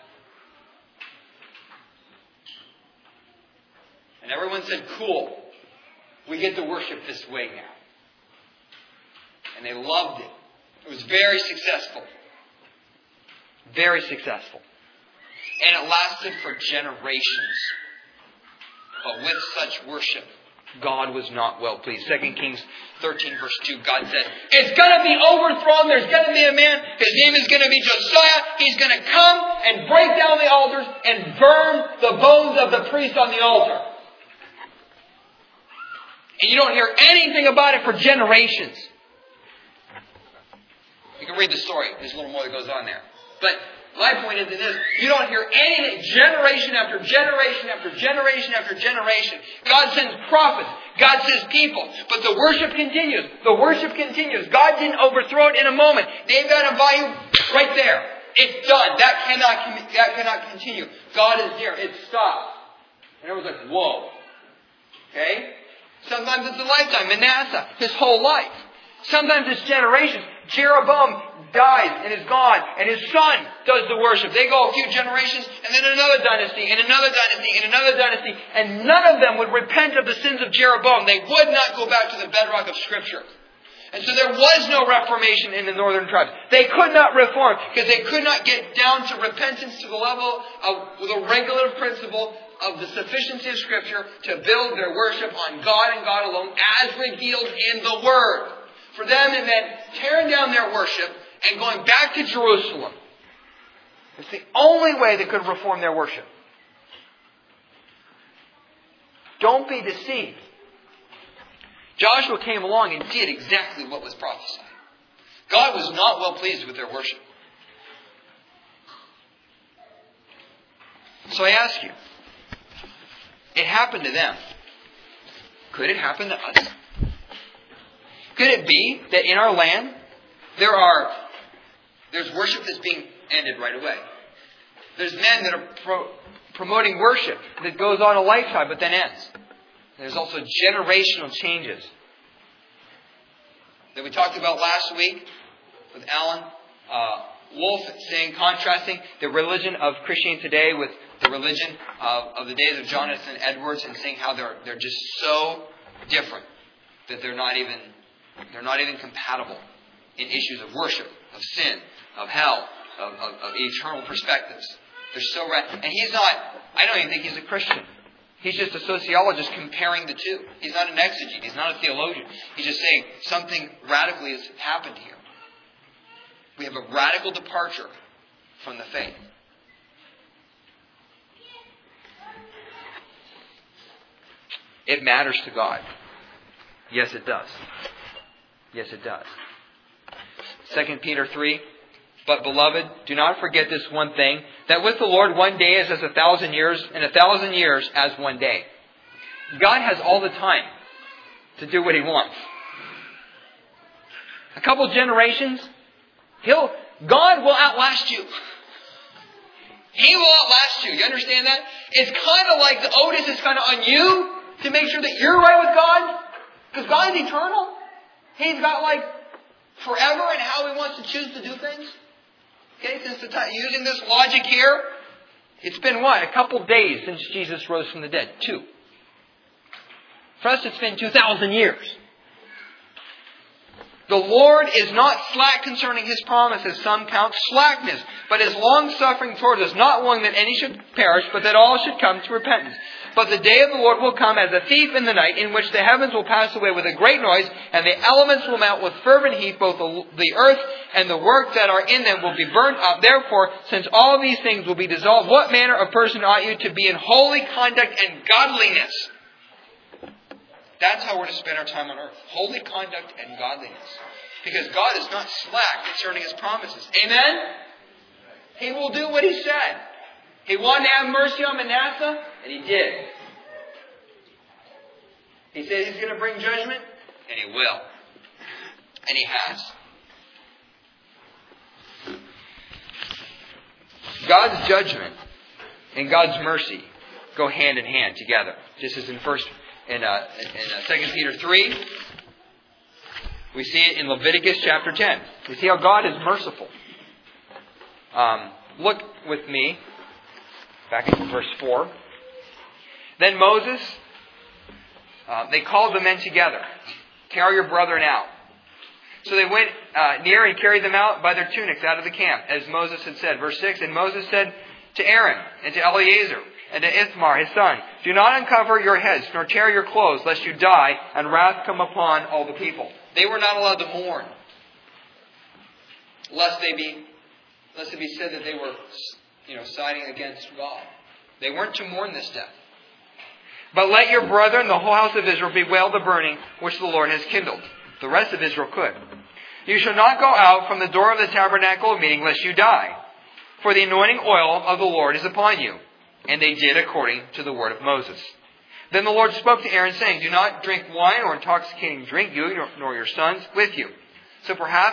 And everyone said, "Cool. We get to worship this way now." And they loved it. It was very successful. Very successful. And it lasted for generations. But with such worship, God was not well pleased. 2 Kings 13 verse 2, God said, "It's going to be overthrown. There's going to be a man. His name is going to be Josiah. He's going to come and break down the altars and burn the bones of the priests on the altar." And you don't hear anything about it for generations. You can read the story. There's a little more that goes on there. But my point is in this, you don't hear anything generation after generation after generation after generation. God sends prophets. God sends people. But the worship continues. The worship continues. God didn't overthrow it in a moment. David got a volume right there. It's done. That cannot continue. God is there. It stopped. And everyone's like, whoa. Okay? Sometimes it's a lifetime. Manasseh, his whole life. Sometimes it's generations. Jeroboam dies and is gone, and his son does the worship. They go a few generations, and then another dynasty, and another dynasty, and another dynasty, and none of them would repent of the sins of Jeroboam. They would not go back to the bedrock of Scripture. And so there was no reformation in the northern tribes. They could not reform, because they could not get down to repentance to the level of the regulative principle of the sufficiency of Scripture to build their worship on God and God alone as revealed in the Word. For them, it meant tearing down their worship and going back to Jerusalem. It's the only way they could reform their worship. Don't be deceived. Joshua came along and did exactly what was prophesied. God was not well pleased with their worship. So I ask you, it happened to them. Could it happen to us? Could it be that in our land there's worship that's being ended right away? There's men that are promoting worship that goes on a lifetime but then ends. There's also generational changes that we talked about last week with Alan Wolf contrasting the religion of Christianity today with the religion of the days of Jonathan Edwards, and saying how they're just so different that they're not even compatible in issues of worship, of sin, of hell, of eternal perspectives. They're so and he's not. I don't even think he's a Christian. He's just a sociologist comparing the two. He's not an exegete. He's not a theologian. He's just saying something radically has happened here. We have a radical departure from the faith. It matters to God. Yes, it does. Yes, it does. 2 Peter 3, "But beloved, do not forget this one thing, that with the Lord 1 day is as 1,000 years, and 1,000 years as 1 day." God has all the time to do what He wants. A couple generations, God will outlast you. He will outlast you. You understand that? It's kind of like the onus is kind of on you to make sure that you're right with God. Because God is eternal. He's got forever and how He wants to choose to do things. Okay, since the time, using this logic here, it's been a couple days since Jesus rose from the dead. 2. For us, it's been 2,000 years. The Lord is not slack concerning His promises, some count slackness, but is long-suffering towards us, not willing that any should perish, but that all should come to repentance. But the day of the Lord will come as a thief in the night, in which the heavens will pass away with a great noise, and the elements will melt with fervent heat, both the earth and the works that are in them will be burnt up. Therefore, since all these things will be dissolved, what manner of person ought you to be in holy conduct and godliness? That's how we're to spend our time on earth. Holy conduct and godliness. Because God is not slack concerning His promises. Amen? He will do what He said. He wanted to have mercy on Manasseh, and He did. He said He's going to bring judgment, and He will. And He has. God's judgment and God's mercy go hand in hand together. Just as in 2 Peter 3, we see it in Leviticus chapter 10. We see how God is merciful. Look with me back into verse 4. Then Moses, they called the men together. Carry your brethren out. So they went near and carried them out by their tunics out of the camp, as Moses had said. Verse 6, and Moses said to Aaron and to Eleazar and to Ithamar his son, do not uncover your heads, nor tear your clothes, lest you die, and wrath come upon all the people. They were not allowed to mourn, lest it be said that they were, siding against God. They weren't to mourn this death. But let your brethren, the whole house of Israel, bewail the burning which the Lord has kindled. The rest of Israel could. You shall not go out from the door of the tabernacle of meeting, lest you die. For the anointing oil of the Lord is upon you. And they did according to the word of Moses. Then the Lord spoke to Aaron, saying, do not drink wine or intoxicating drink, you nor your sons with you. So perhaps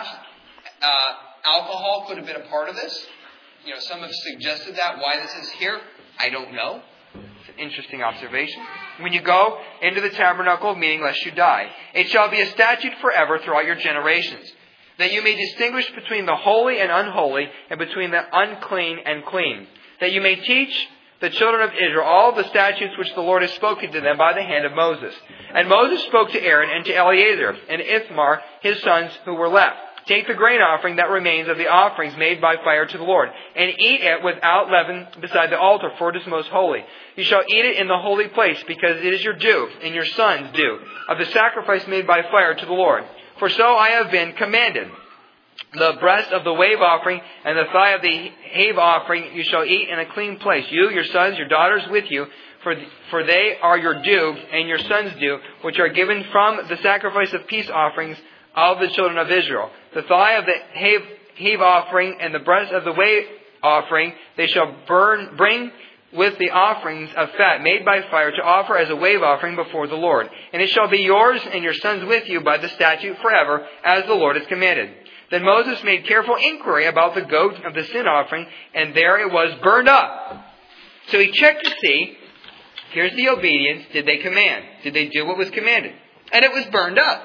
alcohol could have been a part of this. Some have suggested that. Why this is here, I don't know. It's an interesting observation. When you go into the tabernacle of meeting, lest you die, it shall be a statute forever throughout your generations, that you may distinguish between the holy and unholy, and between the unclean and clean, that you may teach the children of Israel all the statutes which the Lord has spoken to them by the hand of Moses. And Moses spoke to Aaron and to Eleazar and Ithamar his sons who were left. Take the grain offering that remains of the offerings made by fire to the Lord, and eat it without leaven beside the altar, for it is most holy. You shall eat it in the holy place, because it is your due, and your sons' due, of the sacrifice made by fire to the Lord. For so I have been commanded. The breast of the wave offering and the thigh of the have offering you shall eat in a clean place. You, your sons, your daughters with you, for they are your due, and your sons' due, which are given from the sacrifice of peace offerings of the children of Israel. The thigh of the have offering and the breast of the wave offering they shall bring with the offerings of fat made by fire to offer as a wave offering before the Lord. And it shall be yours and your sons with you by the statute forever, as the Lord has commanded. Then Moses made careful inquiry about the goat of the sin offering, and there it was burned up. So he checked to see, here's the obedience, did they command? Did they do what was commanded? And it was burned up.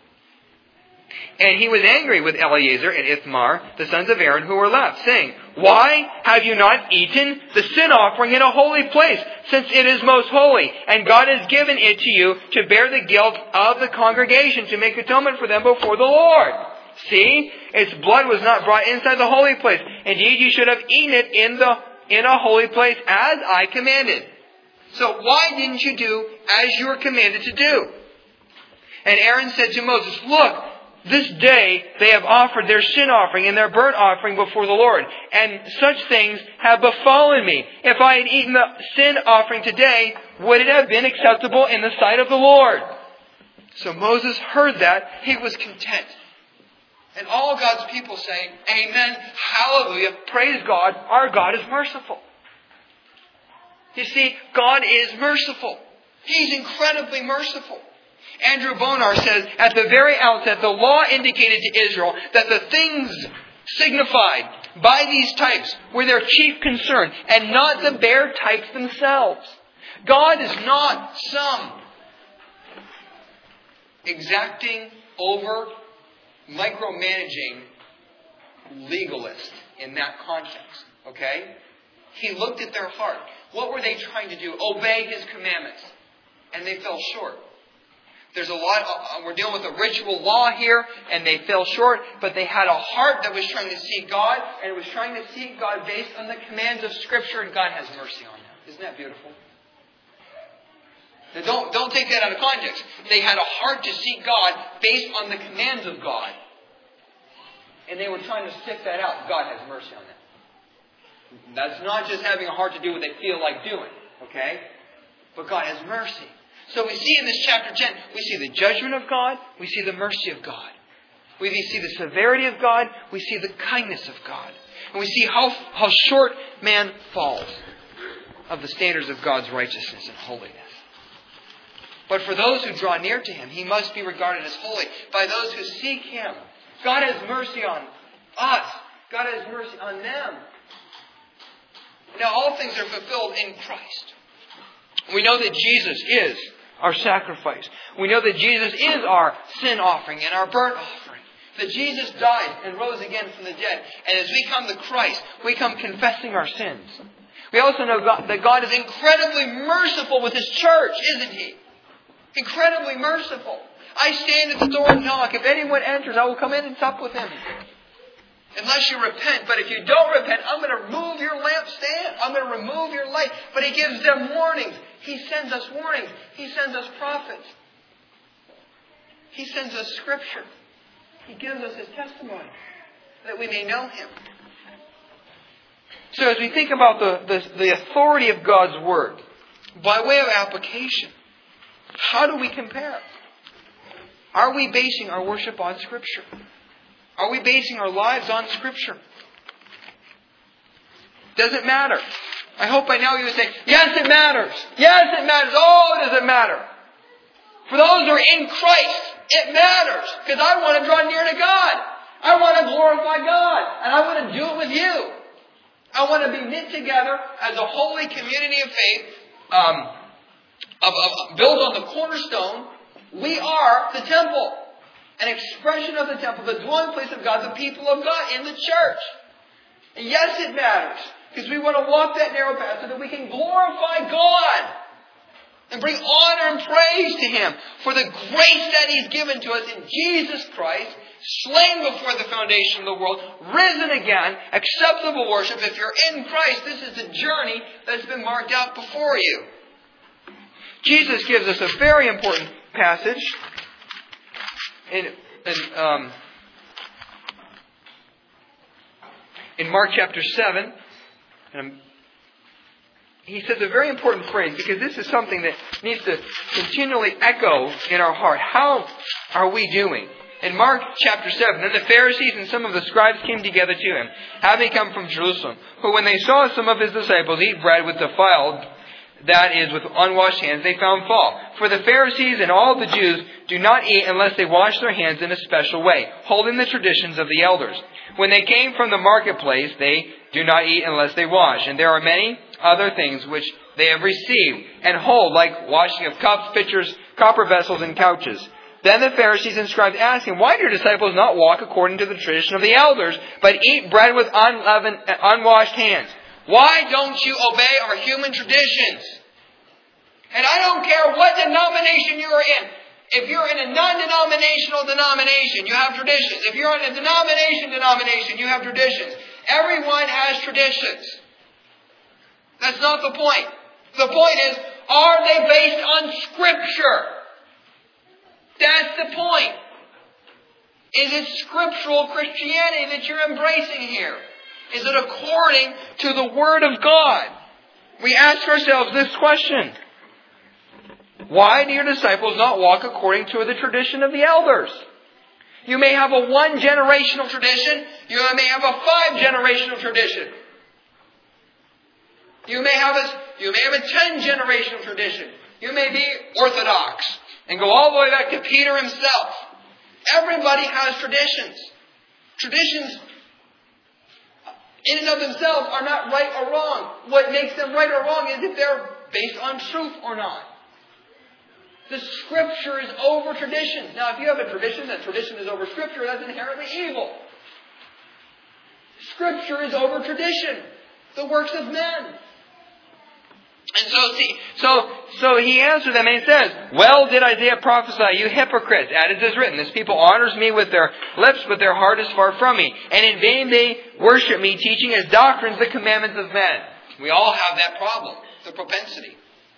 And he was angry with Eleazar and Ithamar, the sons of Aaron, who were left, saying, why have you not eaten the sin offering in a holy place, since it is most holy, and God has given it to you to bear the guilt of the congregation, to make atonement for them before the Lord? See, its blood was not brought inside the holy place. Indeed, you should have eaten it in a holy place, as I commanded. So why didn't you do as you were commanded to do? And Aaron said to Moses, look, this day they have offered their sin offering and their burnt offering before the Lord, and such things have befallen me. If I had eaten the sin offering today, would it have been acceptable in the sight of the Lord? So Moses heard that. He was content. And all God's people say, amen, hallelujah, praise God, our God is merciful. You see, God is merciful. He's incredibly merciful. Andrew Bonar says, at the very outset, the law indicated to Israel that the things signified by these types were their chief concern, and not the bare types themselves. God is not some exacting, micromanaging legalist in that context. Okay? He looked at their heart. What were they trying to do? Obey His commandments. And they fell short. There's a lot, we're dealing with a ritual law here, and they fell short, but they had a heart that was trying to seek God, and it was trying to seek God based on the commands of Scripture, and God has mercy on them. Isn't that beautiful? Now don't take that out of context. They had a heart to seek God based on the commands of God. And they were trying to stick that out. God has mercy on them. That's not just having a heart to do what they feel like doing. Okay? But God has mercy. So we see in this chapter 10, we see the judgment of God. We see the mercy of God. We see the severity of God. We see the kindness of God. And we see how short man falls of the standards of God's righteousness and holiness. But for those who draw near to Him, He must be regarded as holy. By those who seek Him, God has mercy on us. God has mercy on them. Now all things are fulfilled in Christ. We know that Jesus is our sacrifice. We know that Jesus is our sin offering and our burnt offering. That Jesus died and rose again from the dead. And as we come to Christ, we come confessing our sins. We also know that God is incredibly merciful with His church, isn't He? Incredibly merciful. I stand at the door and knock. If anyone enters, I will come in and sup with him. Unless you repent. But if you don't repent, I'm going to remove your lampstand. I'm going to remove your light. But He gives them warnings. He sends us warnings. He sends us prophets. He sends us Scripture. He gives us His testimony that we may know Him. So as we think about the authority of God's Word, by way of application, how do we compare? Are we basing our worship on Scripture? Are we basing our lives on Scripture? Does it matter? I hope by now you would say, yes, it matters. Yes, it matters. Oh, does it matter? For those who are in Christ, it matters. Because I want to draw near to God. I want to glorify God. And I want to do it with you. I want to be knit together as a holy community of faith, built on the cornerstone. We are the temple. An expression of the temple, the dwelling place of God, the people of God in the church. And yes, it matters. Because we want to walk that narrow path so that we can glorify God. And bring honor and praise to Him for the grace that He's given to us in Jesus Christ, slain before the foundation of the world, risen again, acceptable worship. If you're in Christ, this is the journey that's been marked out before you. Jesus gives us a very important passage in Mark chapter 7. He says a very important phrase, because this is something that needs to continually echo in our heart. How are we doing? In Mark chapter 7, then the Pharisees and some of the scribes came together to Him, having come from Jerusalem, who when they saw some of His disciples eat bread with defiled, that is, with unwashed hands, they found fault. For the Pharisees and all the Jews do not eat unless they wash their hands in a special way, holding the traditions of the elders. When they came from the marketplace, they do not eat unless they wash. And there are many other things which they have received and hold, like washing of cups, pitchers, copper vessels, and couches. Then the Pharisees and scribes asked Him, why do your disciples not walk according to the tradition of the elders, but eat bread with unwashed hands? Why don't you obey our human traditions? And I don't care what denomination you are in. If you're in a non-denominational denomination, you have traditions. If you're in a denomination, you have traditions. Everyone has traditions. That's not the point. The point is, are they based on Scripture? That's the point. Is it scriptural Christianity that you're embracing here? Is it according to the Word of God? We ask ourselves this question. Why do your disciples not walk according to the tradition of the elders? You may have a 1-generational tradition. You may have a 5-generational tradition. You may have a 10-generational tradition. You may be Orthodox and go all the way back to Peter himself. Everybody has traditions. Traditions in and of themselves are not right or wrong. What makes them right or wrong is if they're based on truth or not. The Scripture is over tradition. Now, if you have a tradition that tradition is over Scripture, that's inherently evil. Scripture is over tradition. The works of men. And so he answered them and he says, well did Isaiah prophesy, you hypocrites, as it is written, this people honors me with their lips, but their heart is far from me. And in vain they worship me, teaching as doctrines the commandments of men. We all have that problem, the propensity.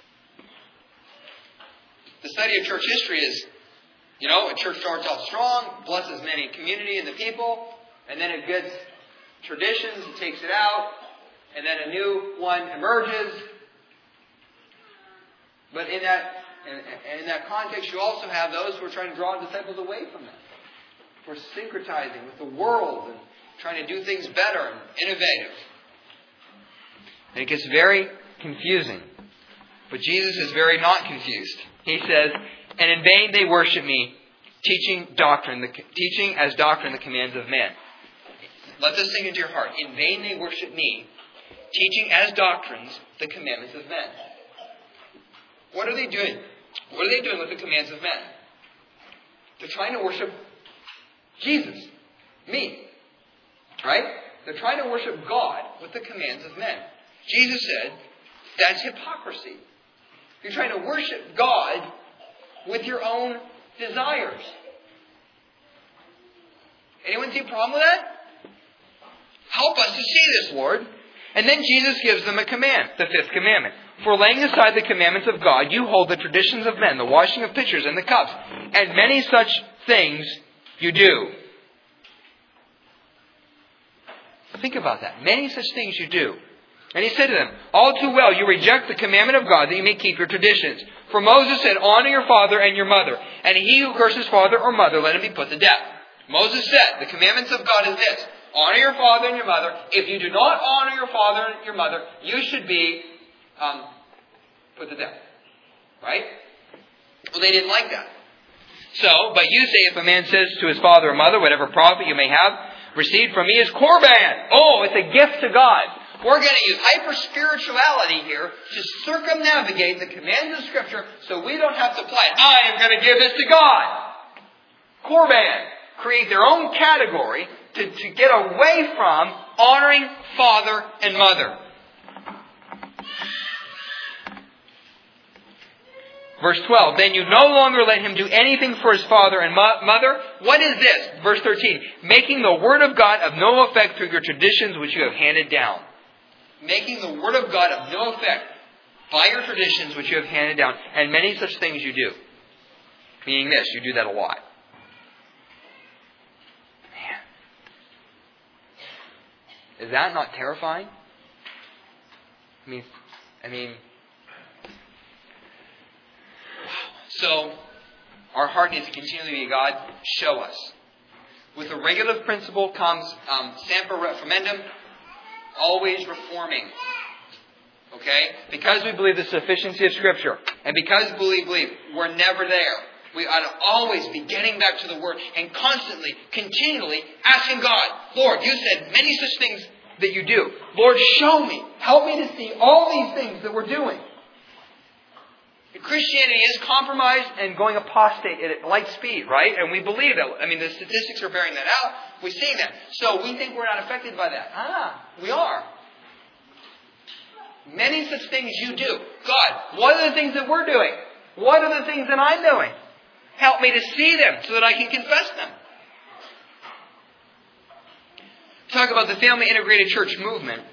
The study of church history is, a church starts off strong, blesses many community and the people, and then it gets traditions, it takes it out, and then a new one emerges. But in that context, you also have those who are trying to draw disciples away from that. Who are syncretizing with the world and trying to do things better and innovative. And it gets very confusing. But Jesus is very not confused. He says, and in vain they worship me, teaching as doctrine the commands of men. Let this sink into your heart. In vain they worship me, teaching as doctrines the commandments of men. What are they doing? What are they doing with the commands of men? They're trying to worship Jesus. Me. Right? They're trying to worship God with the commands of men. Jesus said, that's hypocrisy. You're trying to worship God with your own desires. Anyone see a problem with that? Help us to see this, Lord. And then Jesus gives them a command, the fifth commandment. For laying aside the commandments of God, you hold the traditions of men, the washing of pitchers and the cups, and many such things you do. Think about that. Many such things you do. And he said to them, all too well you reject the commandment of God that you may keep your traditions. For Moses said, honor your father and your mother, and he who curses father or mother, let him be put to death. Moses said, the commandments of God is this, honor your father and your mother. If you do not honor your father and your mother, you should be put to death. Right? Well, they didn't like that. But you say, if a man says to his father or mother, whatever profit you may have received from me is Korban. Oh, it's a gift to God. We're going to use hyper-spirituality here to circumnavigate the commands of Scripture so we don't have to apply it. I am going to give this to God. Korban. Create their own category to get away from honoring father and mother. Verse 12, then you no longer let him do anything for his father and mother. What is this? Verse 13, making the word of God of no effect through your traditions which you have handed down. Making the word of God of no effect by your traditions which you have handed down. And many such things you do. Meaning this, you do that a lot. Man. Is that not terrifying? I mean, so, our heart needs to continually be, God, show us. With the regulative principle comes semper reformandum, always reforming. Okay? Because we believe the sufficiency of Scripture, and because we believe we're never there, we ought to always be getting back to the Word and constantly, continually asking God, Lord, you said many such things that you do. Lord, show me. Help me to see all these things that we're doing. Christianity is compromised and going apostate at light speed, right? And we believe that. I mean, the statistics are bearing that out. We see that. So we think we're not affected by that. We are. Many such things you do. God, what are the things that we're doing? What are the things that I'm doing? Help me to see them so that I can confess them. Talk about the family integrated church movement.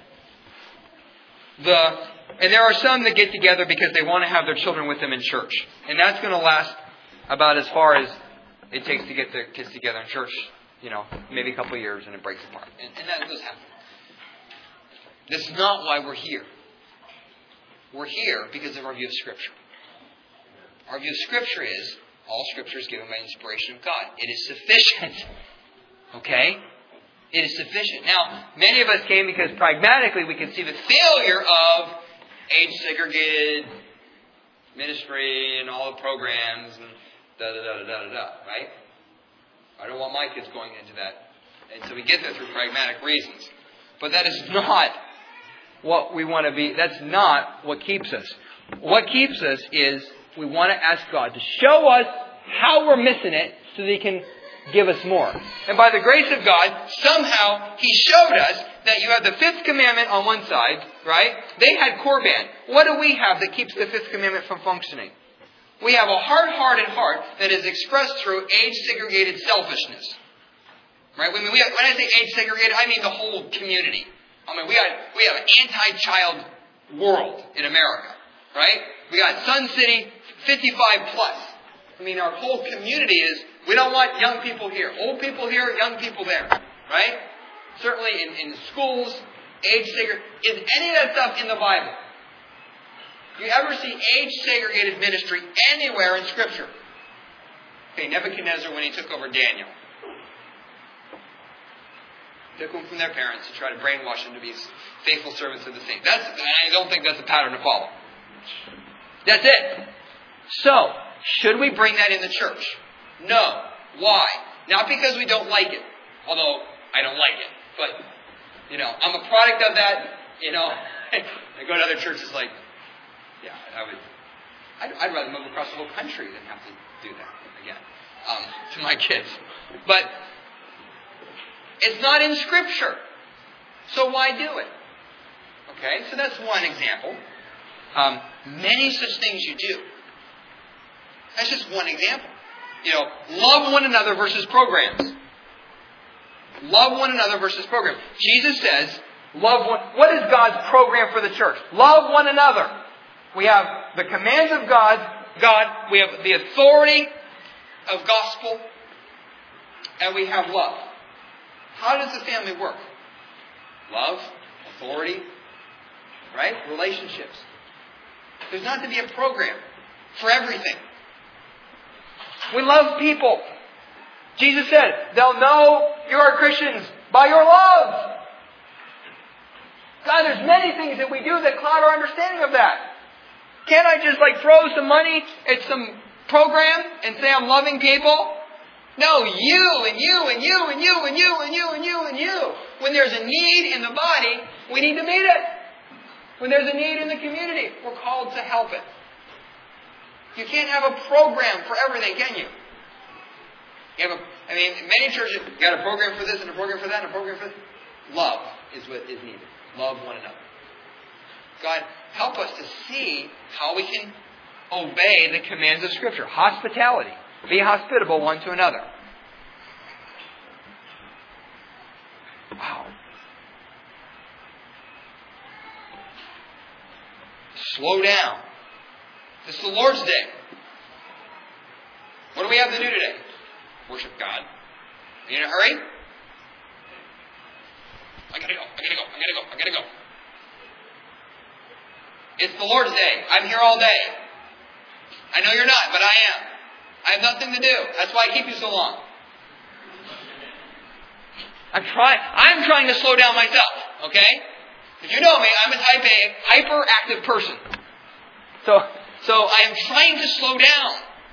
And there are some that get together because they want to have their children with them in church. And that's going to last about as far as it takes to get their kids together in church. Maybe a couple of years and it breaks apart. And that does happen. That's not why we're here. We're here because of our view of Scripture. Our view of Scripture is, all Scripture is given by inspiration of God. It is sufficient. Okay? It is sufficient. Now, many of us came because pragmatically we can see the failure of age-segregated ministry and all the programs and right? I don't want my kids going into that. And so we get there through pragmatic reasons. But that is not what we want to be. That's not what keeps us. What keeps us is we want to ask God to show us how we're missing it so that He can give us more. And by the grace of God, somehow He showed us that you have the fifth commandment on one side, right? They had Korban. What do we have that keeps the fifth commandment from functioning? We have a hard-hearted heart that is expressed through age-segregated selfishness. Right? When I say age-segregated, I mean the whole community. I mean, we have an anti-child world in America. Right? We got Sun City 55 plus. I mean, our whole community is, we don't want young people here. Old people here, young people there. Right? Certainly in schools, age-segregated. Is any of that stuff in the Bible? Do you ever see age-segregated ministry anywhere in Scripture? Okay, Nebuchadnezzar when he took over Daniel. Took them from their parents to try to brainwash them to be faithful servants of the saints. I don't think that's a pattern to follow. That's it. So, should we bring that in the church? No. Why? Not because we don't like it. Although, I don't like it. But, I'm a product of that. I go to other churches like, yeah, I'd rather move across the whole country than have to do that again to my kids. But it's not in Scripture. So why do it? Okay, so that's one example. Many such things you do. That's just one example. Love one another versus programs. Love one another versus programs. Jesus says, love one. What is God's program for the church? Love one another. We have the commands of God. We have the authority of gospel. And we have love. How does the family work? Love, authority, right? Relationships. There's not to be a program for everything. We love people. Jesus said, they'll know you are Christians by your love. God, there's many things that we do that cloud our understanding of that. Can't I just throw some money at some program and say I'm loving people? No, you and you and you and you and you and you and you and you. When there's a need in the body, we need to meet it. When there's a need in the community, we're called to help it. You can't have a program for everything, can you? Many churches, you got a program for this and a program for that and a program for this. Love is what is needed. Love one another. God, help us to see how we can obey the commands of Scripture. Hospitality. Be hospitable one to another. Wow. Slow down. This is the Lord's Day. What do we have to do today? Worship God. Are you in a hurry? I gotta go. It's the Lord's Day. I'm here all day. I know you're not, but I am. I have nothing to do. That's why I keep you so long. I'm trying to slow down myself. Okay? If you know me, I'm a type A, hyperactive person. So I am trying to slow down.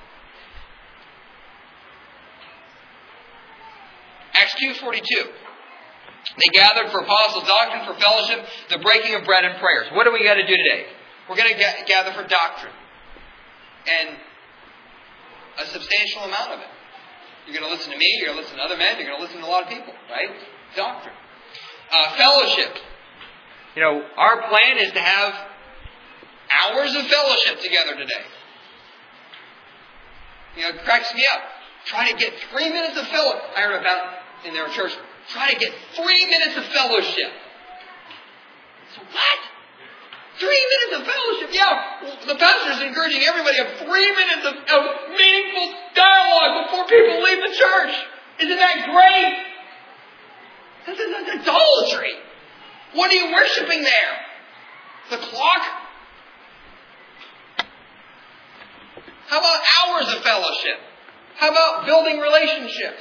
Acts 2:42. They gathered for apostles' doctrine, for fellowship, the breaking of bread and prayers. What do we got to do today? We're going to gather for doctrine. And a substantial amount of it. You're going to listen to me, you're going to listen to other men, you're going to listen to a lot of people, right? Doctrine. Fellowship. Our plan is to have hours of fellowship together today. It cracks me up. Try to get 3 minutes of fellowship. I heard about in their church. Try to get 3 minutes of fellowship. So what? 3 minutes of fellowship? Yeah, the pastor is encouraging everybody to have 3 minutes of meaningful dialogue before people leave the church. Isn't that great? That's idolatry. What are you worshiping there? The clock? How about hours of fellowship? How about building relationships?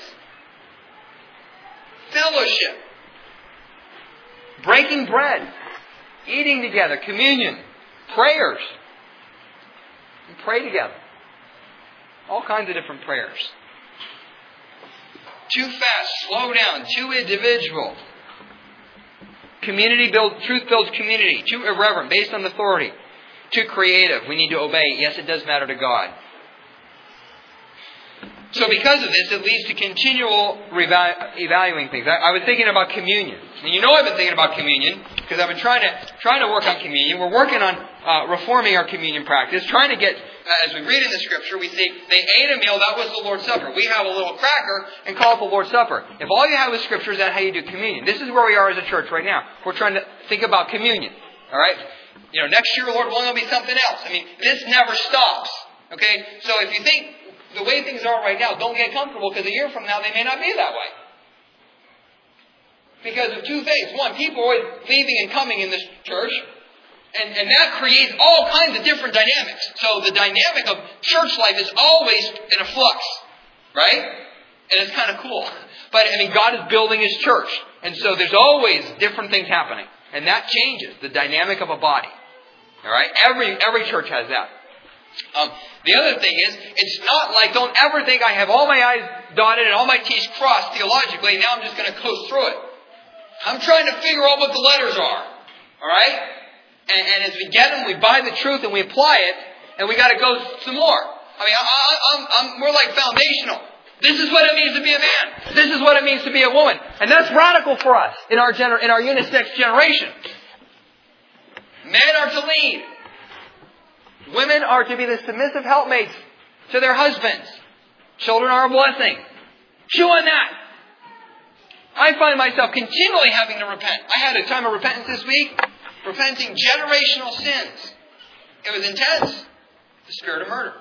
Fellowship. Breaking bread. Eating together. Communion. Prayers. We pray together. All kinds of different prayers. Too fast. Slow down. Too individual. Truth builds community. Too irreverent. Based on authority. Too creative. We need to obey. Yes, it does matter to God. So because of this, it leads to continual evaluating things. I was thinking about communion. And you know I've been thinking about communion because I've been trying to work on communion. We're working on reforming our communion practice, trying to get, as we read in the Scripture, we see they ate a meal, that was the Lord's Supper. We have a little cracker and call it the Lord's Supper. If all you have is Scripture, is that how you do communion? This is where we are as a church right now. We're trying to think about communion. All right? Next year, Lord willing, it'll be something else. This never stops. Okay? So if you think the way things are right now, don't get comfortable because a year from now they may not be that way. Because of two things. One, people are always leaving and coming in this church. And that creates all kinds of different dynamics. So the dynamic of church life is always in a flux. Right? And it's kind of cool. But God is building His church. And so there's always different things happening. And that changes the dynamic of a body. All right? Every church has that. The other thing is, it's not like, don't ever think I have all my I's dotted and all my T's crossed theologically, now I'm just going to coast through it. I'm trying to figure out what the letters are. Alright? And as we get them, we buy the truth and we apply it, and we got to go some more. We're like foundational. This is what it means to be a man. This is what it means to be a woman. And that's radical for us in our unisex generation. Men are to lead. Women are to be the submissive helpmates to their husbands. Children are a blessing. Chew on that. I find myself continually having to repent. I had a time of repentance this week, repenting generational sins. It was intense. The spirit of murder.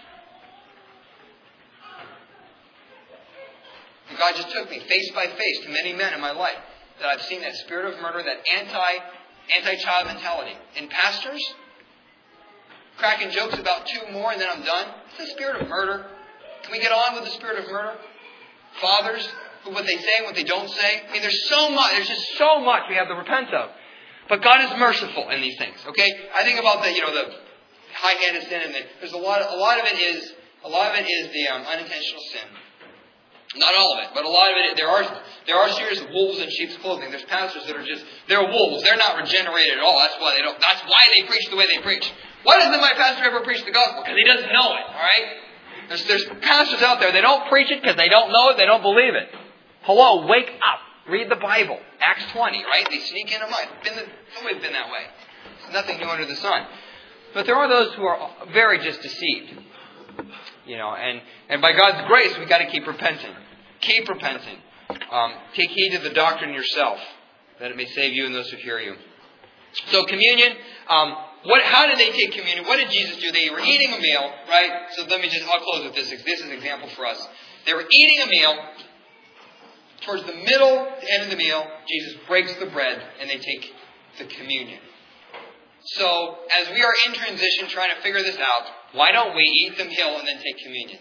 And God just took me face by face to many men in my life that I've seen that spirit of murder, that anti-child mentality. In pastors, cracking jokes about two more and then I'm done. It's the spirit of murder. Can we get on with the spirit of murder? Fathers, what they say and what they don't say. There's so much. There's just so much we have to repent of. But God is merciful in these things. Okay, I think about the high-handed sin, and there's a lot of it is the unintentional sin. Not all of it, but a lot of it. There are serious wolves in sheep's clothing. There's pastors that are they're wolves. They're not regenerated at all. That's why they preach the way they preach. Why doesn't my pastor ever preach the gospel? Because he doesn't know it. All right. There's pastors out there. They don't preach it because they don't know it. They don't believe it. Hello, wake up. Read the Bible. Acts 20. Right? They sneak into mine. It's always been that way. There's nothing new under the sun. But there are those who are very just deceived. And by God's grace, we've got to keep repenting. Keep repenting. Take heed to the doctrine yourself, that it may save you and those who hear you. So communion, how did they take communion? What did Jesus do? They were eating a meal, right? So I'll close with this. This is an example for us. They were eating a meal. Towards the end of the meal, Jesus breaks the bread and they take the communion. So, as we are in transition trying to figure this out, why don't we eat the meal and then take communion?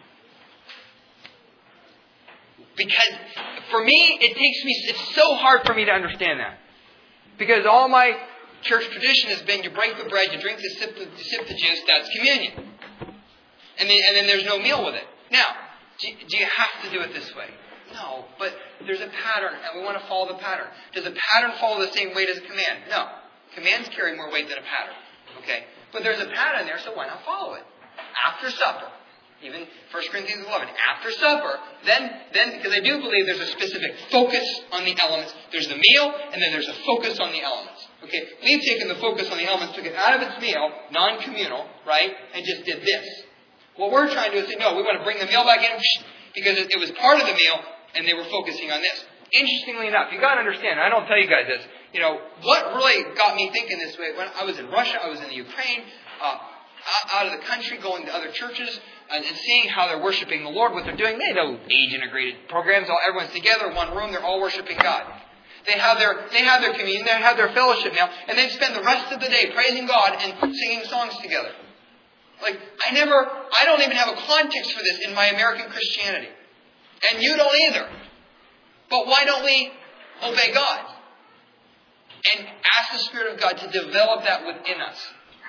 Because for me, it's so hard for me to understand that. Because all my church tradition has been you break the bread, you drink sip the juice, that's communion. And then there's no meal with it. Now, do you have to do it this way? No, but there's a pattern and we want to follow the pattern. Does a pattern follow the same weight as a command? No. Commands carry more weight than a pattern. Okay? But there's a pattern there, so why not follow it? After supper. Even 1 Corinthians 11. After supper, then because I do believe there's a specific focus on the elements. There's the meal, and then there's a focus on the elements. Okay? We've taken the focus on the elements, took it out of its meal, non-communal, right? And just did this. What we're trying to do is say, no, we want to bring the meal back in because it was part of the meal, and they were focusing on this. Interestingly enough, you got to understand, I don't tell you guys this, what really got me thinking this way, when I was in Russia, I was in the Ukraine, out of the country, going to other churches, and seeing how they're worshiping the Lord, what they're doing. They know age-integrated programs, everyone's together in one room, they're all worshiping God. They have their communion, they have their fellowship now, and they spend the rest of the day praising God and singing songs together. I don't even have a context for this in my American Christianity. And you don't either. But why don't we obey God? And ask the Spirit of God to develop that within us.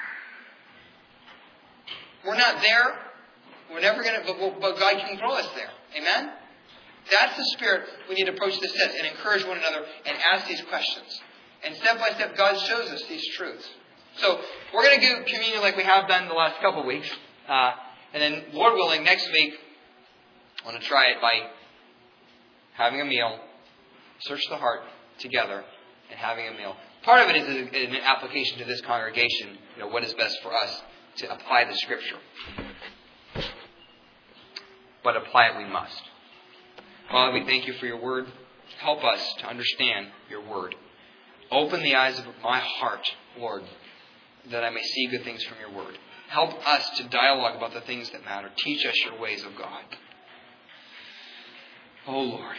We're not there. We're never going to, but God can grow us there. Amen? That's the spirit we need to approach this test and encourage one another and ask these questions. And step by step, God shows us these truths. So, we're going to do communion like we have done the last couple of weeks. And then, Lord willing, next week, I want to try it by having a meal, search the heart together, and having a meal. Part of it is an application to this congregation, what is best for us to apply the Scripture. But apply it we must. Father, we thank you for your word. Help us to understand your word. Open the eyes of my heart, Lord, that I may see good things from your word. Help us to dialogue about the things that matter. Teach us your ways of God. Oh Lord,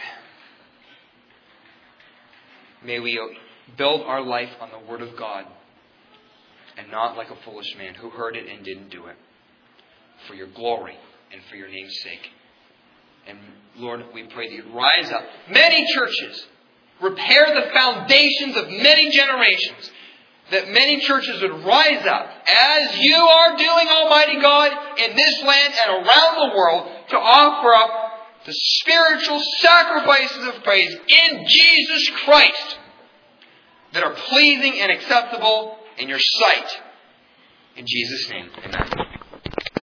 may we build our life on the word of God and not like a foolish man who heard it and didn't do it. For your glory and for your name's sake. And Lord, we pray that you'd rise up. Many churches repair the foundations of many generations. That many churches would rise up, as you are doing, Almighty God, in this land and around the world, to offer up the spiritual sacrifices of praise in Jesus Christ that are pleasing and acceptable in your sight. In Jesus' name, amen.